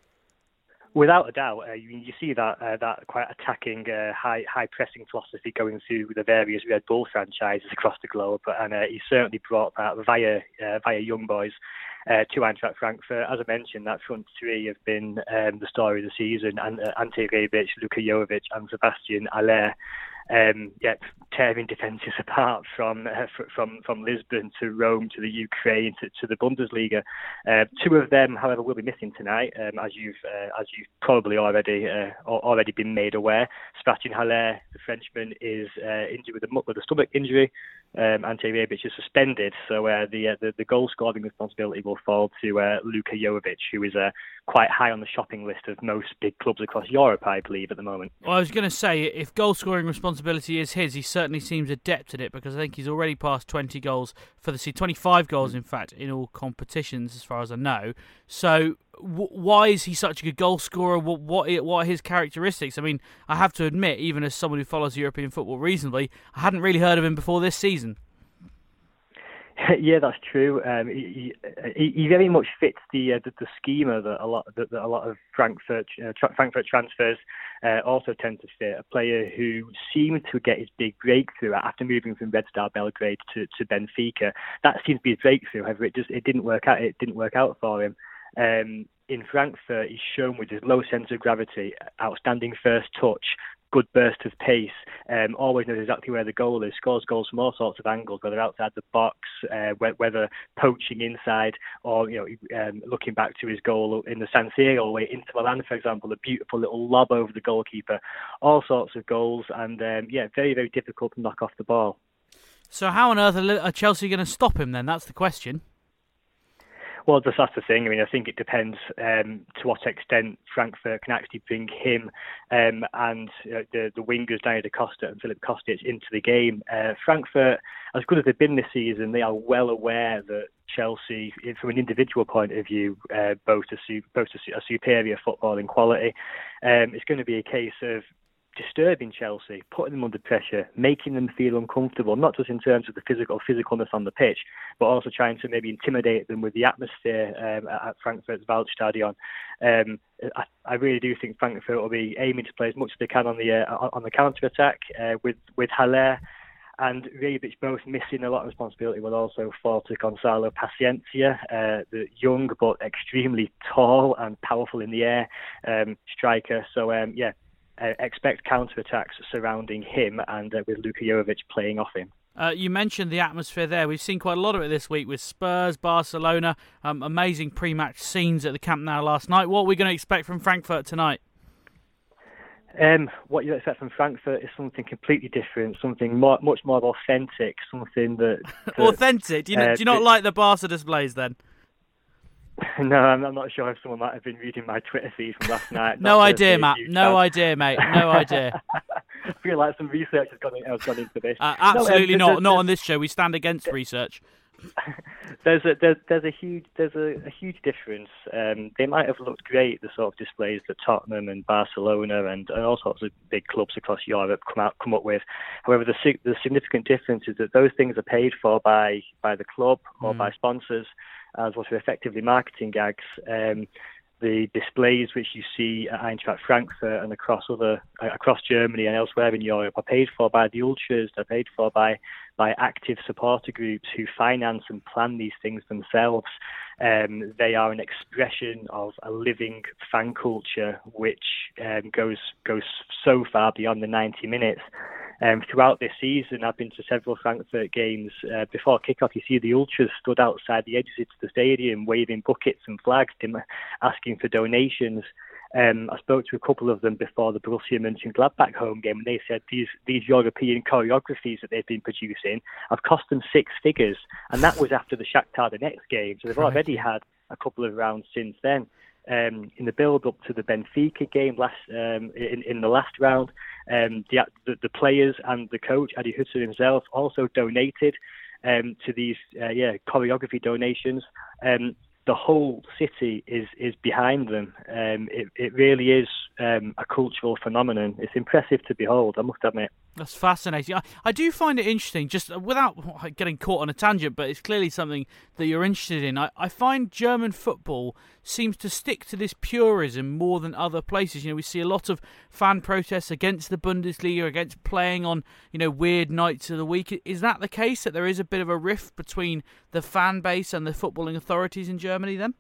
Without a doubt, uh, you, you see that uh, that quite attacking, uh, high high pressing philosophy going through the various Red Bull franchises across the globe, and uh, he certainly brought that via uh, via young boys uh, to Eintracht Frankfurt. As I mentioned, that front three have been um, the story of the season, and uh, Ante Rebic, Luka Jovic, and Sebastian Haller. Um, yeah, tearing defences apart from uh, from from Lisbon to Rome to the Ukraine to, to the Bundesliga. Uh, two of them, however, will be missing tonight, um, as you've uh, as you've probably already uh, already been made aware. Sebastian Haller, the Frenchman, is uh, injured with a with a stomach injury. Um, Ante Rebic is suspended, so uh, the, uh, the the goal scoring responsibility will fall to uh, Luka Jovic, who is uh, quite high on the shopping list of most big clubs across Europe, I believe, at the moment. Well, I was going to say, if goal scoring responsibility is his, he certainly seems adept at it, because I think he's already passed twenty goals for the season, twenty-five goals, in fact, in all competitions, as far as I know. So, w- why is he such a good goal scorer? What, what what are his characteristics? I mean, I have to admit, even as someone who follows European football reasonably, I hadn't really heard of him before this season. Yeah, that's true. Um, he, he, he very much fits the, uh, the the schema that a lot that, that a lot of Frankfurt uh, tra- Frankfurt transfers uh, also tend to fit. A player who seemed to get his big breakthrough after moving from Red Star Belgrade to, to Benfica. That seemed to be his breakthrough. However, it just it didn't work out. It didn't work out for him. Um, in Frankfurt, he's shown with his low centre of gravity, outstanding first touch, good burst of pace, um, always knows exactly where the goal is, scores goals from all sorts of angles, whether outside the box, uh, whether poaching inside, or you know, um, looking back to his goal in the San Siro way into Milan, for example, a beautiful little lob over the goalkeeper, all sorts of goals, and um, yeah, very, very difficult to knock off the ball. So how on earth are Chelsea going to stop him then? That's the question. Well, that's the thing. I mean, I think it depends um, to what extent Frankfurt can actually bring him um, and uh, the the wingers Dani da Costa and Filip Kostic into the game. Uh, Frankfurt, as good as they've been this season, they are well aware that Chelsea, from an individual point of view, uh, boast a, su- boast a, a superior footballing quality. Um, it's going to be a case of disturbing Chelsea, putting them under pressure, making them feel uncomfortable, not just in terms of the physical physicalness on the pitch, but also trying to maybe intimidate them with the atmosphere um, at Frankfurt's Waldstadion. Um, I, I really do think Frankfurt will be aiming to play as much as they can on the uh, on the counter attack uh, with with Haller and Rebic both missing a lot of responsibility, will also fall to Gonzalo Paciencia, uh, the young but extremely tall and powerful in the air um, striker. So um, yeah. Uh, expect counter-attacks surrounding him and uh, with Luka Jovic playing off him. Uh, you mentioned the atmosphere there. We've seen quite a lot of it this week with Spurs, Barcelona, um, amazing pre-match scenes at the Camp Nou last night. What are we going to expect from Frankfurt tonight? Um, what you expect from Frankfurt is something completely different, something more, much more authentic, something that... that authentic? Do you, uh, do you not like the Barca displays then? No, I'm not sure if someone might have been reading my Twitter feed from last night. no idea, Matt. No idea, mate. No idea. I feel like some research has gone, in, has gone into this. Uh, absolutely no, um, not. Not on this show. We stand against research. There's a there's, there's a huge there's a, a huge difference. Um, they might have looked great, the sort of displays that Tottenham and Barcelona and, and all sorts of big clubs across Europe come out come up with. However, the the significant difference is that those things are paid for by by the club or mm. by sponsors, as what are effectively marketing gags. Um, the displays which you see at Eintracht Frankfurt and across other across Germany and elsewhere in Europe are paid for by the ultras. They're paid for by by active supporter groups who finance and plan these things themselves. Um, they are an expression of a living fan culture which um, goes goes so far beyond the ninety minutes. Um, throughout this season, I've been to several Frankfurt games. Uh, before kickoff, you see the ultras stood outside the edges of the stadium, waving buckets and flags, asking for donations. Um, I spoke to a couple of them before the Borussia Mönchengladbach home game, and they said these these European choreographies that they've been producing have cost them six figures, and that was after the Shakhtar Donetsk game. So they've already had a couple of rounds since then. Um, in the build-up to the Benfica game last um, in, in the last round, um, the, the the players and the coach, Adi Hütter himself, also donated um, to these uh, yeah choreography donations. Um, the whole city is is behind them. Um, it, it really is um, a cultural phenomenon. It's impressive to behold, I must admit. That's fascinating. I, I do find it interesting, just without getting caught on a tangent, but it's clearly something that you're interested in. I, I find German football seems to stick to this purism more than other places. You know, we see a lot of fan protests against the Bundesliga, against playing on, you know, weird nights of the week. Is that the case, that there is a bit of a rift between the fan base and the footballing authorities in Germany then?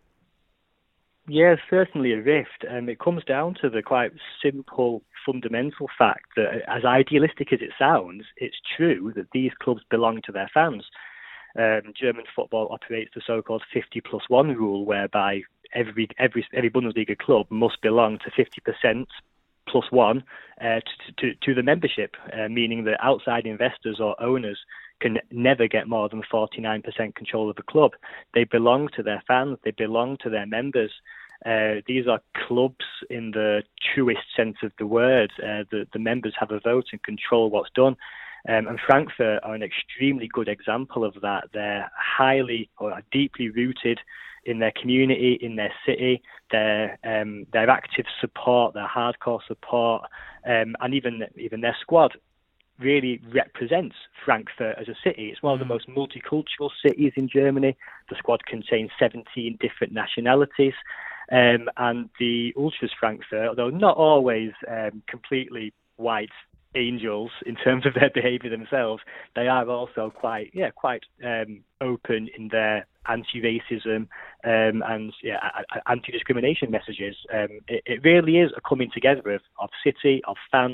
Yeah, certainly a rift. Um, it comes down to the quite simple, fundamental fact that, as idealistic as it sounds, it's true that these clubs belong to their fans. Um, German football operates the so-called fifty plus one rule, whereby every every every Bundesliga club must belong to fifty percent plus one uh, to, to, to the membership, uh, meaning that outside investors or owners can never get more than forty-nine percent control of the club. They belong to their fans, they belong to their members. Uh, these are clubs in the truest sense of the word. Uh, the, the members have a vote and control what's done. Um, and Frankfurt are an extremely good example of that. They're highly or deeply rooted in their community, in their city, their um, their active support, their hardcore support, um, and even even their squad really represents Frankfurt as a city. It's one of the most multicultural cities in Germany. The squad contains seventeen different nationalities. Um, and the Ultras Frankfurt, although not always um, completely white angels in terms of their behaviour themselves, they are also quite, yeah, quite um, open in their anti-racism um, and yeah, anti-discrimination messages. Um, it, it really is a coming together of, of city, of fans,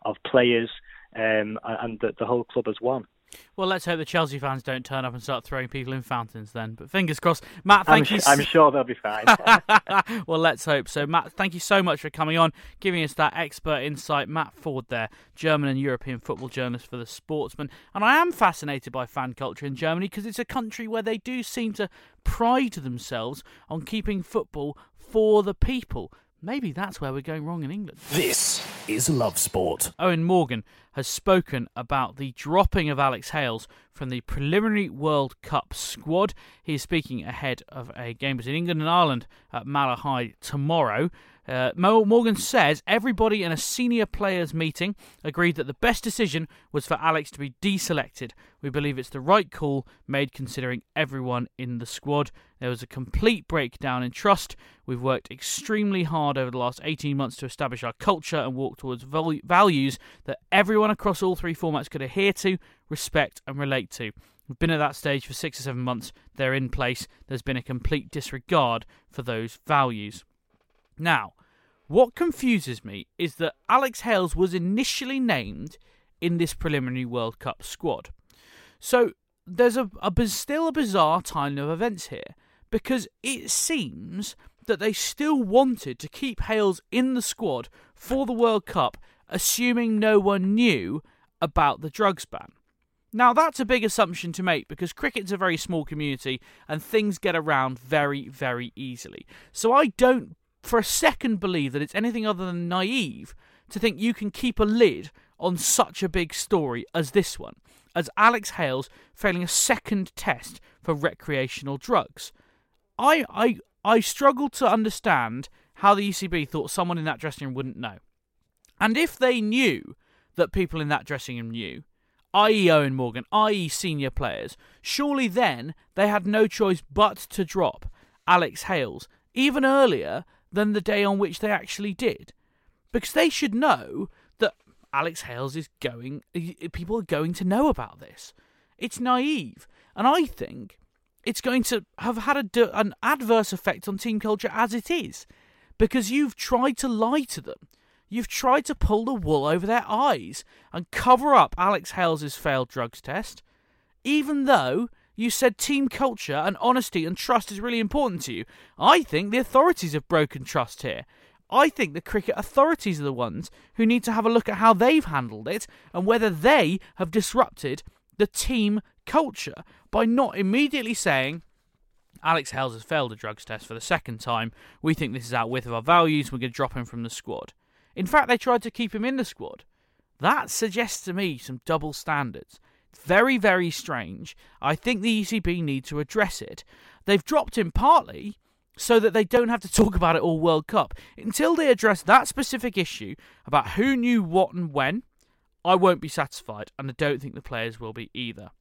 of players, um, and the, the whole club as one. Well, let's hope the Chelsea fans don't turn up and start throwing people in fountains then. But fingers crossed. Matt, thank I'm, you. I'm sure they'll be fine. Well, let's hope so. Matt, thank you so much for coming on, giving us that expert insight. Matt Ford there, German and European football journalist for The Sportsman. And I am fascinated by fan culture in Germany because it's a country where they do seem to pride themselves on keeping football for the people. Maybe that's where we're going wrong in England. This is Love Sport. Eoin Morgan has spoken about the dropping of Alex Hales from the preliminary World Cup squad. He is speaking ahead of a game between England and Ireland at Malahide tomorrow. Uh, Morgan says everybody in a senior players meeting agreed that the best decision was for Alex to be deselected. We believe it's the right call made considering everyone in the squad. There was a complete breakdown in trust. We've worked extremely hard over the last eighteen months to establish our culture and walk towards values that everyone across all three formats could adhere to, respect and relate to. We've been at that stage for six or seven months. They're in place. There's been a complete disregard for those values. Now, what confuses me is that Alex Hales was initially named in this preliminary World Cup squad. So there's a, a still a bizarre time of events here, because it seems that they still wanted to keep Hales in the squad for the World Cup, assuming no one knew about the drugs ban. Now, that's a big assumption to make because cricket's a very small community and things get around very, very easily. So I don't for a second believe that it's anything other than naive to think you can keep a lid on such a big story as this one, as Alex Hales failing a second test for recreational drugs. I I I struggle to understand how the E C B thought someone in that dressing room wouldn't know. And if they knew that people in that dressing room knew, that is. Eoin Morgan, that is senior players, surely then they had no choice but to drop Alex Hales even earlier than the day on which they actually did. Because they should know that Alex Hales is going, people are going to know about this. It's naive. And I think it's going to have had a, an adverse effect on team culture as it is. Because you've tried to lie to them. You've tried to pull the wool over their eyes and cover up Alex Hales' failed drugs test, even though you said team culture and honesty and trust is really important to you. I think the authorities have broken trust here. I think the cricket authorities are the ones who need to have a look at how they've handled it and whether they have disrupted the team culture by not immediately saying, Alex Hales has failed a drugs test for the second time. We think this is out with our values. We're going to drop him from the squad. In fact, they tried to keep him in the squad. That suggests to me some double standards. Very, very strange. I think the E C B need to address it. They've dropped him partly so that they don't have to talk about it all World Cup. Until they address that specific issue about who knew what and when, I won't be satisfied, and I don't think the players will be either.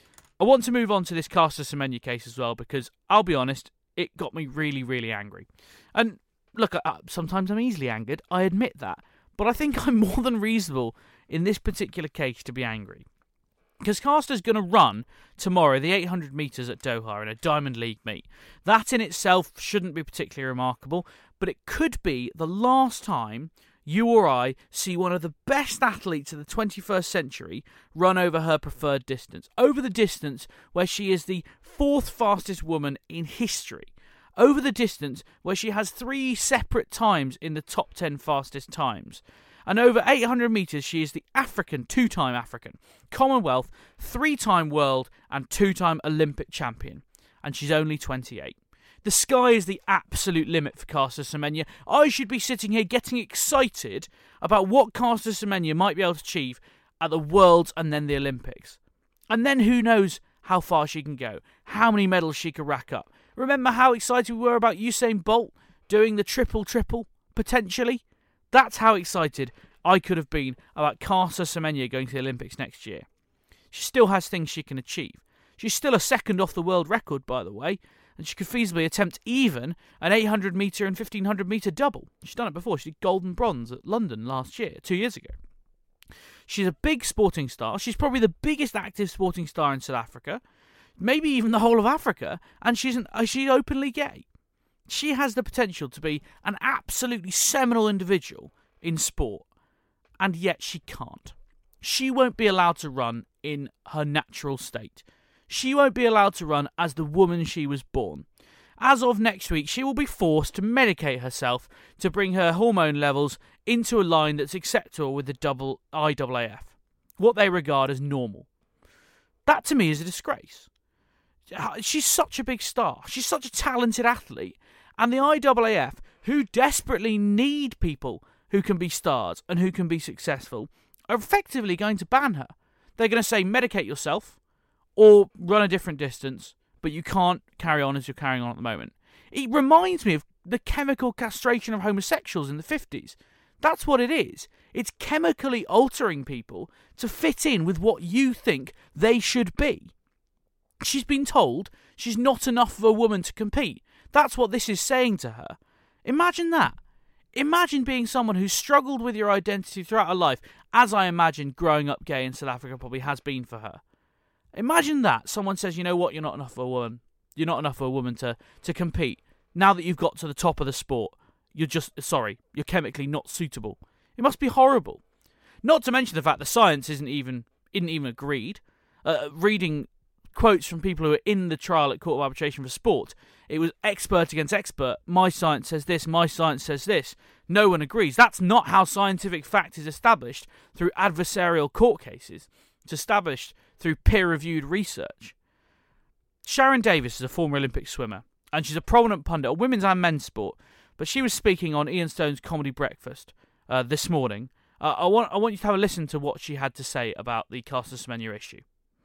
I want to move on to this Caster Semenya case as well, because I'll be honest, it got me really, really angry. And look, sometimes I'm easily angered, I admit that, but I think I'm more than reasonable in this particular case to be angry. Because Caster's going to run tomorrow the eight hundred metres at Doha in a Diamond League meet. That in itself shouldn't be particularly remarkable, but it could be the last time you or I see one of the best athletes of the twenty-first century run over her preferred distance. Over the distance where she is the fourth fastest woman in history. Over the distance where she has three separate times in the top ten fastest times. And over eight hundred metres, she is the African, two-time African, Commonwealth, three-time world and two-time Olympic champion. And she's only twenty-eight. The sky is the absolute limit for Caster Semenya. I should be sitting here getting excited about what Caster Semenya might be able to achieve at the Worlds and then the Olympics. And then who knows how far she can go, how many medals she could rack up. Remember how excited we were about Usain Bolt doing the triple-triple, potentially? That's how excited I could have been about Caster Semenya going to the Olympics next year. She still has things she can achieve. She's still a second off the world record, by the way, and she could feasibly attempt even an eight hundred metre and fifteen hundred metre double. She's done it before. She did gold and bronze at London last year, two years ago. She's a big sporting star. She's probably the biggest active sporting star in South Africa, maybe even the whole of Africa, and she's, an, she's openly gay. She has the potential to be an absolutely seminal individual in sport. and yet she can't. She won't be allowed to run in her natural state. She won't be allowed to run as the woman she was born. As of next week, she will be forced to medicate herself to bring her hormone levels into a line that's acceptable with the double I A A F, what they regard as normal. That to me is a disgrace. She's such a big star. She's such a talented athlete. And the I A A F, who desperately need people who can be stars and who can be successful, are effectively going to ban her. They're going to say, medicate yourself or run a different distance, but you can't carry on as you're carrying on at the moment. It reminds me of the chemical castration of homosexuals in the fifties. That's what it is. It's chemically altering people to fit in with what you think they should be. She's been told she's not enough of a woman to compete. That's what this is saying to her. Imagine that. Imagine being someone who's struggled with your identity throughout her life, as I imagine growing up gay in South Africa probably has been for her. Imagine that. Someone says, you know what, you're not enough of a woman. You're not enough of a woman to, to compete. Now that you've got to the top of the sport, you're just, sorry, you're chemically not suitable. It must be horrible. Not to mention the fact that science isn't even, isn't even agreed. Uh, reading quotes from people who are in the trial at Court of Arbitration for Sport, it was expert against expert. My science says this, my science says this. No one agrees. That's not how scientific fact is established through adversarial court cases. It's established through peer-reviewed research. Sharon Davis is a former Olympic swimmer, and she's a prominent pundit of women's and men's sport, but she was speaking on Ian Stone's Comedy Breakfast uh, this morning. Uh, I want I want you to have a listen to what she had to say about the Caster Semenya issue.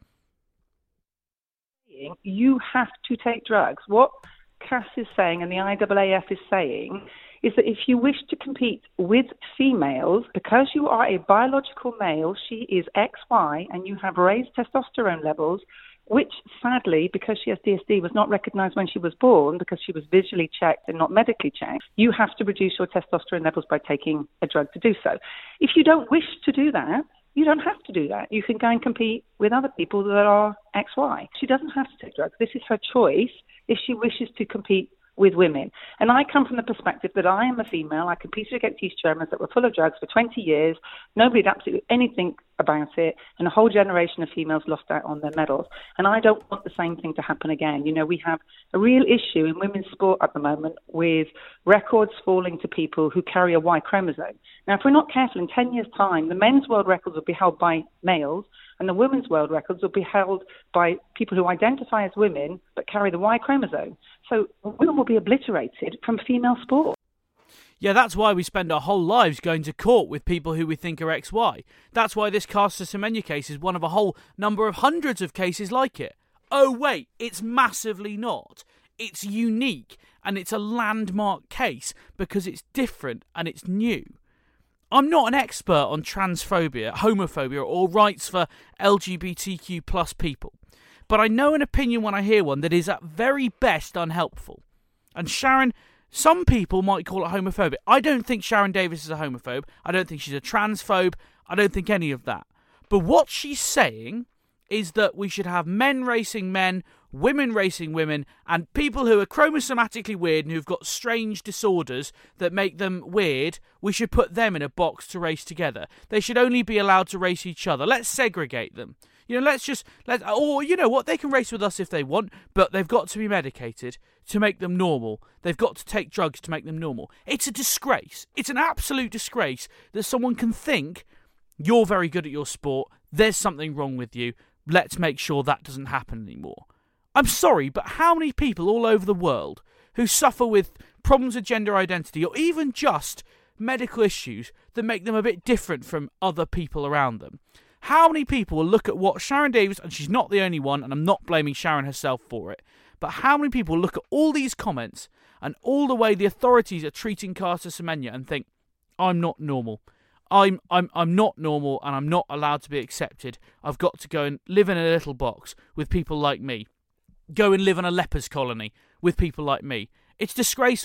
You have to take drugs. What Cass is saying and the I A A F is saying is that if you wish to compete with females, because you are a biological male, she is X Y, and you have raised testosterone levels, which sadly, because she has D S D, was not recognised when she was born because she was visually checked and not medically checked, you have to reduce your testosterone levels by taking a drug to do so. If you don't wish to do that, you don't have to do that. You can go and compete with other people that are X Y. She doesn't have to take drugs. This is her choice if she wishes to compete with women. And I come from the perspective that I am a female. I competed against East Germans that were full of drugs for twenty years. Nobody did absolutely anything about it. And a whole generation of females lost out on their medals. And I don't want the same thing to happen again. You know, we have a real issue in women's sport at the moment with records falling to people who carry a Y chromosome. Now, if we're not careful, in ten years' time, the men's world records will be held by males, and the women's world records will be held by people who identify as women but carry the Y chromosome. So women will be obliterated from female sport. Yeah, that's why we spend our whole lives going to court with people who we think are X Y. That's why this Caster Semenya case is one of a whole number of hundreds of cases like it. Oh wait, it's massively not. It's unique, and it's a landmark case because it's different and it's new. I'm not an expert on transphobia, homophobia, or rights for L G B T Q plus people, but I know an opinion when I hear one that is at very best unhelpful. And Sharon, some people might call it homophobic. I don't think Sharon Davis is a homophobe. I don't think she's a transphobe. I don't think any of that. But what she's saying is that we should have men racing men, women racing women, and people who are chromosomatically weird and who've got strange disorders that make them weird, we should put them in a box to race together. They should only be allowed to race each other. Let's segregate them. You know, let's just, let or you know what, they can race with us if they want, but they've got to be medicated to make them normal. They've got to take drugs to make them normal. It's a disgrace. It's an absolute disgrace that someone can think, you're very good at your sport, there's something wrong with you, let's make sure that doesn't happen anymore. I'm sorry, but how many people all over the world who suffer with problems with gender identity or even just medical issues that make them a bit different from other people around them? How many people will look at what Sharon Davis, and she's not the only one, and I'm not blaming Sharon herself for it, but how many people look at all these comments and all the way the authorities are treating Caster Semenya and think, I'm not normal. I'm I'm I'm not normal and I'm not allowed to be accepted. I've got to go and live in a little box with people like me. Go and live in a lepers colony with people like me. It's disgraceful.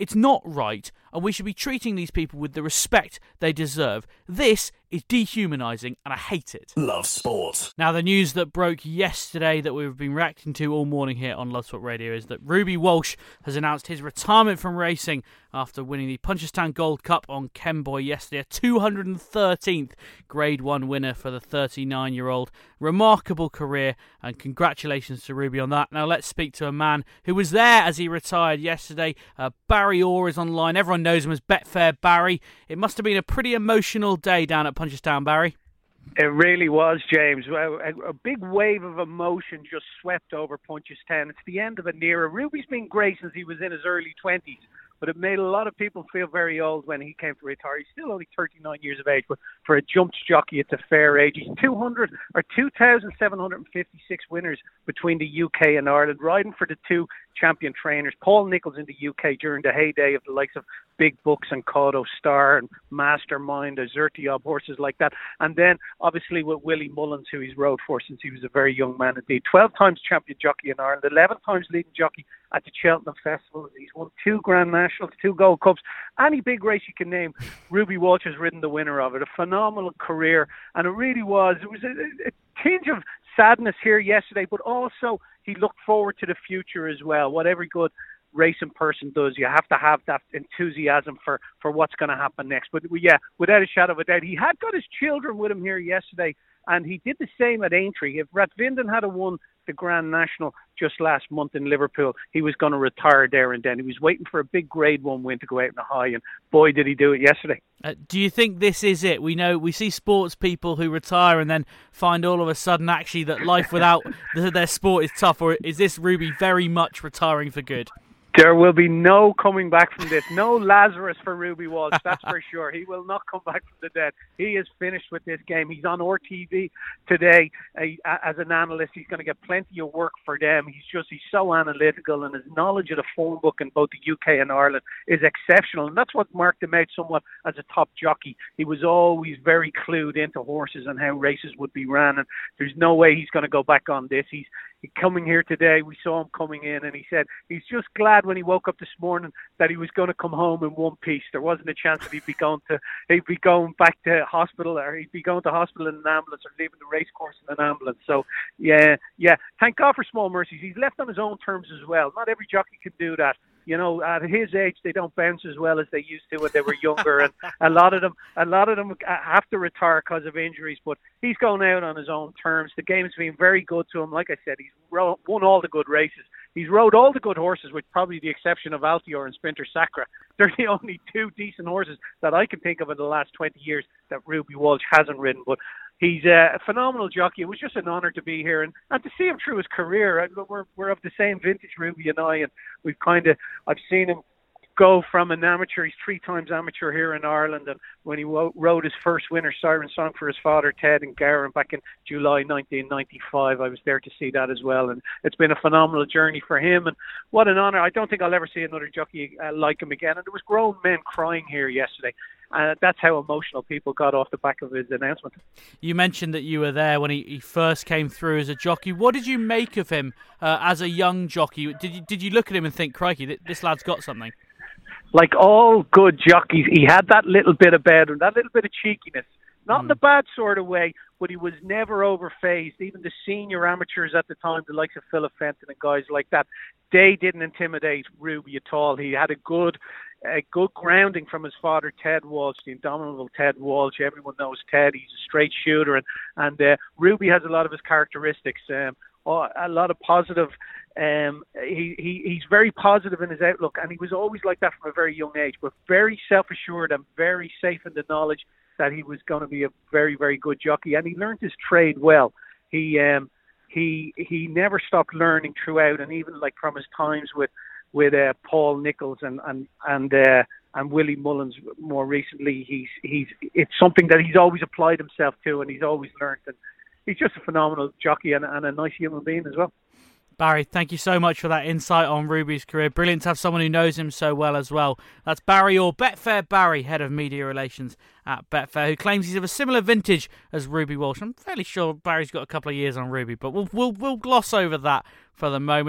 It's not right, and we should be treating these people with the respect they deserve. This is dehumanising, and I hate it. Love Sport. Now, the news that broke yesterday that we've been reacting to all morning here on Love Sport Radio is that Ruby Walsh has announced his retirement from racing after winning the Punchestown Gold Cup on Kemboy yesterday. A two hundred thirteenth Grade one winner for the thirty-nine-year-old. Remarkable career, and congratulations to Ruby on that. Now, let's speak to a man who was there as he retired yesterday. Uh, Barry Orr is online. Everyone knows him as Betfair Barry. It must have been a pretty emotional day down at Punchestown, Barry. It really was, James. A, a big wave of emotion just swept over Punchestown. It's the end of an era. Ruby's been great since he was in his early twenties, but it made a lot of people feel very old when he came to retire. He's still only thirty-nine years of age, but for a jumps jockey, it's a fair age. He's two hundred or two thousand seven hundred fifty-six winners between the U K and Ireland, riding for the two champion trainers. Paul Nicholls in the U K during the heyday of the likes of Big Bucks and Caudo Star and Mastermind, Azertiob, horses like that. And then, obviously, with Willie Mullins, who he's rode for since he was a very young man indeed. twelve times champion jockey in Ireland, eleven times leading jockey at the Cheltenham Festival. He's won two Grand Nationals, two Gold Cups. Any big race you can name, Ruby Walsh has ridden the winner of it. A phenomenal career, and it really was. It was a, a tinge of sadness here yesterday, but also he looked forward to the future as well. What every good racing person does, you have to have that enthusiasm for, for what's going to happen next. But yeah, without a shadow of a doubt, he had got his children with him here yesterday, and he did the same at Aintree. If Rathvinden had won the Grand National just last month in Liverpool, he was going to retire there and then. He was waiting for a big Grade One win to go out in the high, and boy, did he do it yesterday. Uh, do you think this is it? We know we see sports people who retire and then find all of a sudden actually that life without their sport is tough, or is this Ruby very much retiring for good? There will be no coming back from this. No Lazarus for Ruby Walsh, that's for sure. He will not come back from the dead. He is finished with this game. He's on R T V today uh, as an analyst. He's going to get plenty of work for them. He's just, he's so analytical, and his knowledge of the form book in both the U K and Ireland is exceptional. And that's what marked him out somewhat as a top jockey. He was always very clued into horses and how races would be ran. And there's no way he's going to go back on this. He's coming here today. We saw him coming in, and he said he's just glad when he woke up this morning that he was going to come home in one piece. There wasn't a chance that he'd be going to he'd be going back to hospital, or he'd be going to hospital in an ambulance, or leaving the race course in an ambulance. So yeah, yeah. Thank God for small mercies. He's left on his own terms as well. Not every jockey can do that. You know, at his age, they don't bounce as well as they used to when they were younger, and a lot of them, a lot of them have to retire because of injuries. But he's going out on his own terms. The game's been very good to him. Like I said, he's ro- won all the good races. He's rode all the good horses, with probably the exception of Altior and Sprinter Sacra. They're the only two decent horses that I can think of in the last twenty years that Ruby Walsh hasn't ridden. But he's a phenomenal jockey. It was just an honour to be here and, and to see him through his career. We're we're of the same vintage, Ruby and I, and we've kind of I've seen him go from an amateur. He's three times amateur here in Ireland, and when he wo- rode his first winner Siren Song for his father Ted and Gowran back in July nineteen ninety-five, I was there to see that as well, and it's been a phenomenal journey for him, and what an honour. I don't think I'll ever see another jockey uh, like him again. And there was grown men crying here yesterday. Uh, that's how emotional people got off the back of his announcement. You mentioned that you were there when he, he first came through as a jockey. What did you make of him uh, as a young jockey? Did you did you look at him and think, crikey, this lad's got something? Like all good jockeys, he had that little bit about him, that little bit of cheekiness. Not mm. in the bad sort of way, but he was never overfazed. Even the senior amateurs at the time, the likes of Philip Fenton and guys like that, they didn't intimidate Ruby at all. He had a good a good grounding from his father, Ted Walsh, the indomitable Ted Walsh. Everyone knows Ted. He's a straight shooter, and, and uh, Ruby has a lot of his characteristics, um, a lot of positive. Um, he, he he's very positive in his outlook, and he was always like that from a very young age, but very self-assured and very safe in the knowledge that he was going to be a very, very good jockey, and he learned his trade well. He um, he he never stopped learning throughout, and even like from his times with with uh, Paul Nicholls and and and uh, and Willie Mullins more recently, he's he's it's something that he's always applied himself to, and he's always learned. And he's just a phenomenal jockey and, and a nice human being as well. Barry, thank you so much for that insight on Ruby's career. Brilliant to have someone who knows him so well as well. That's Barry Orr, Betfair Barry, Head of Media Relations at Betfair, who claims he's of a similar vintage as Ruby Walsh. I'm fairly sure Barry's got a couple of years on Ruby, but we'll we'll, we'll gloss over that for the moment.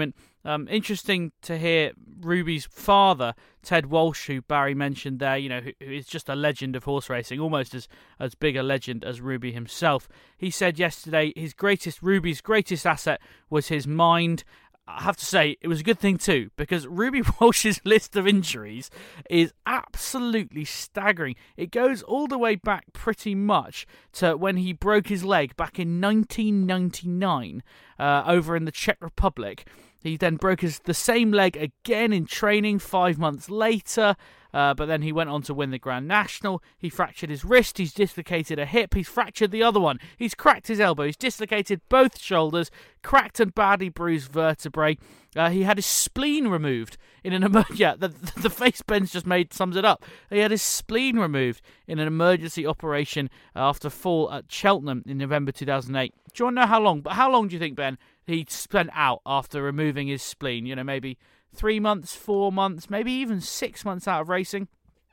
Um, interesting to hear Ruby's father, Ted Walsh, who Barry mentioned there, you know, who, who is just a legend of horse racing, almost as, as big a legend as Ruby himself. He said yesterday his greatest, Ruby's greatest asset was his mind. I have to say, it was a good thing too, because Ruby Walsh's list of injuries is absolutely staggering. It goes all the way back pretty much to when he broke his leg back in nineteen ninety-nine uh, over in the Czech Republic. He then broke his, the same leg again in training five months later, uh, but then he went on to win the Grand National. He fractured his wrist, he's dislocated a hip, he's fractured the other one, he's cracked his elbow, he's dislocated both shoulders, cracked and badly bruised vertebrae. Uh, he had his spleen removed in an emergency. Yeah, the, the face Ben's just made sums it up. He had his spleen removed in an emergency operation after a fall at Cheltenham in November two thousand eight. Do you want to know how long? But how long do you think, Ben, he spent out after removing his spleen? You know, maybe three months, four months, maybe even six months out of racing.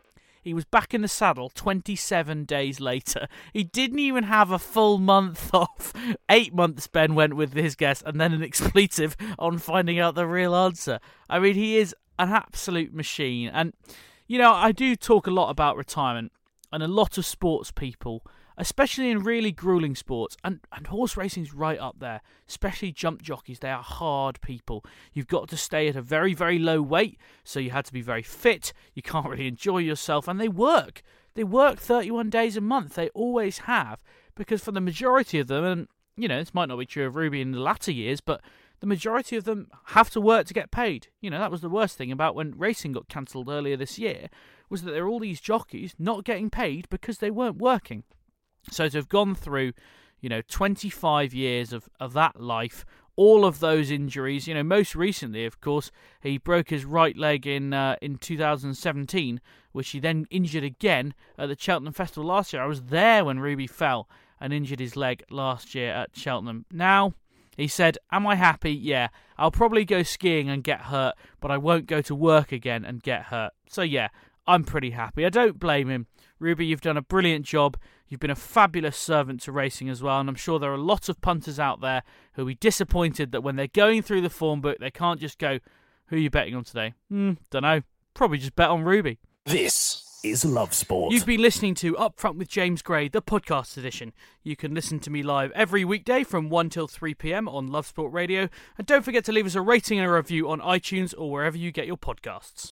He was back in the saddle twenty-seven days later. He didn't even have a full month off. Eight months, Ben went with his guess, and then an expletive on finding out the real answer. I mean, he is an absolute machine. And, you know, I do talk a lot about retirement, and a lot of sports people, especially in really grueling sports, and, and horse racing's right up there, especially jump jockeys. They are hard people. You've got to stay at a very, very low weight, so you had to be very fit. You can't really enjoy yourself, and they work. They work thirty-one days a month. They always have, because for the majority of them, and, you know, this might not be true of Ruby in the latter years, but the majority of them have to work to get paid. You know, that was the worst thing about when racing got cancelled earlier this year, was that there were all these jockeys not getting paid because they weren't working. So to have gone through, you know, twenty-five years of, of that life, all of those injuries, you know, most recently, of course, he broke his right leg in uh, in two thousand seventeen, which he then injured again at the Cheltenham Festival last year. I was there when Ruby fell and injured his leg last year at Cheltenham. Now, he said, am I happy? Yeah, I'll probably go skiing and get hurt, but I won't go to work again and get hurt. So yeah, I'm pretty happy. I don't blame him. Ruby, you've done a brilliant job. You've been a fabulous servant to racing as well, and I'm sure there are lots of punters out there who will be disappointed that when they're going through the form book, they can't just go, who are you betting on today? Hmm, don't know. Probably just bet on Ruby. This is Love Sport. You've been listening to Up Front with James Gray, the podcast edition. You can listen to me live every weekday from one till three p.m. on Love Sport Radio. And don't forget to leave us a rating and a review on iTunes or wherever you get your podcasts.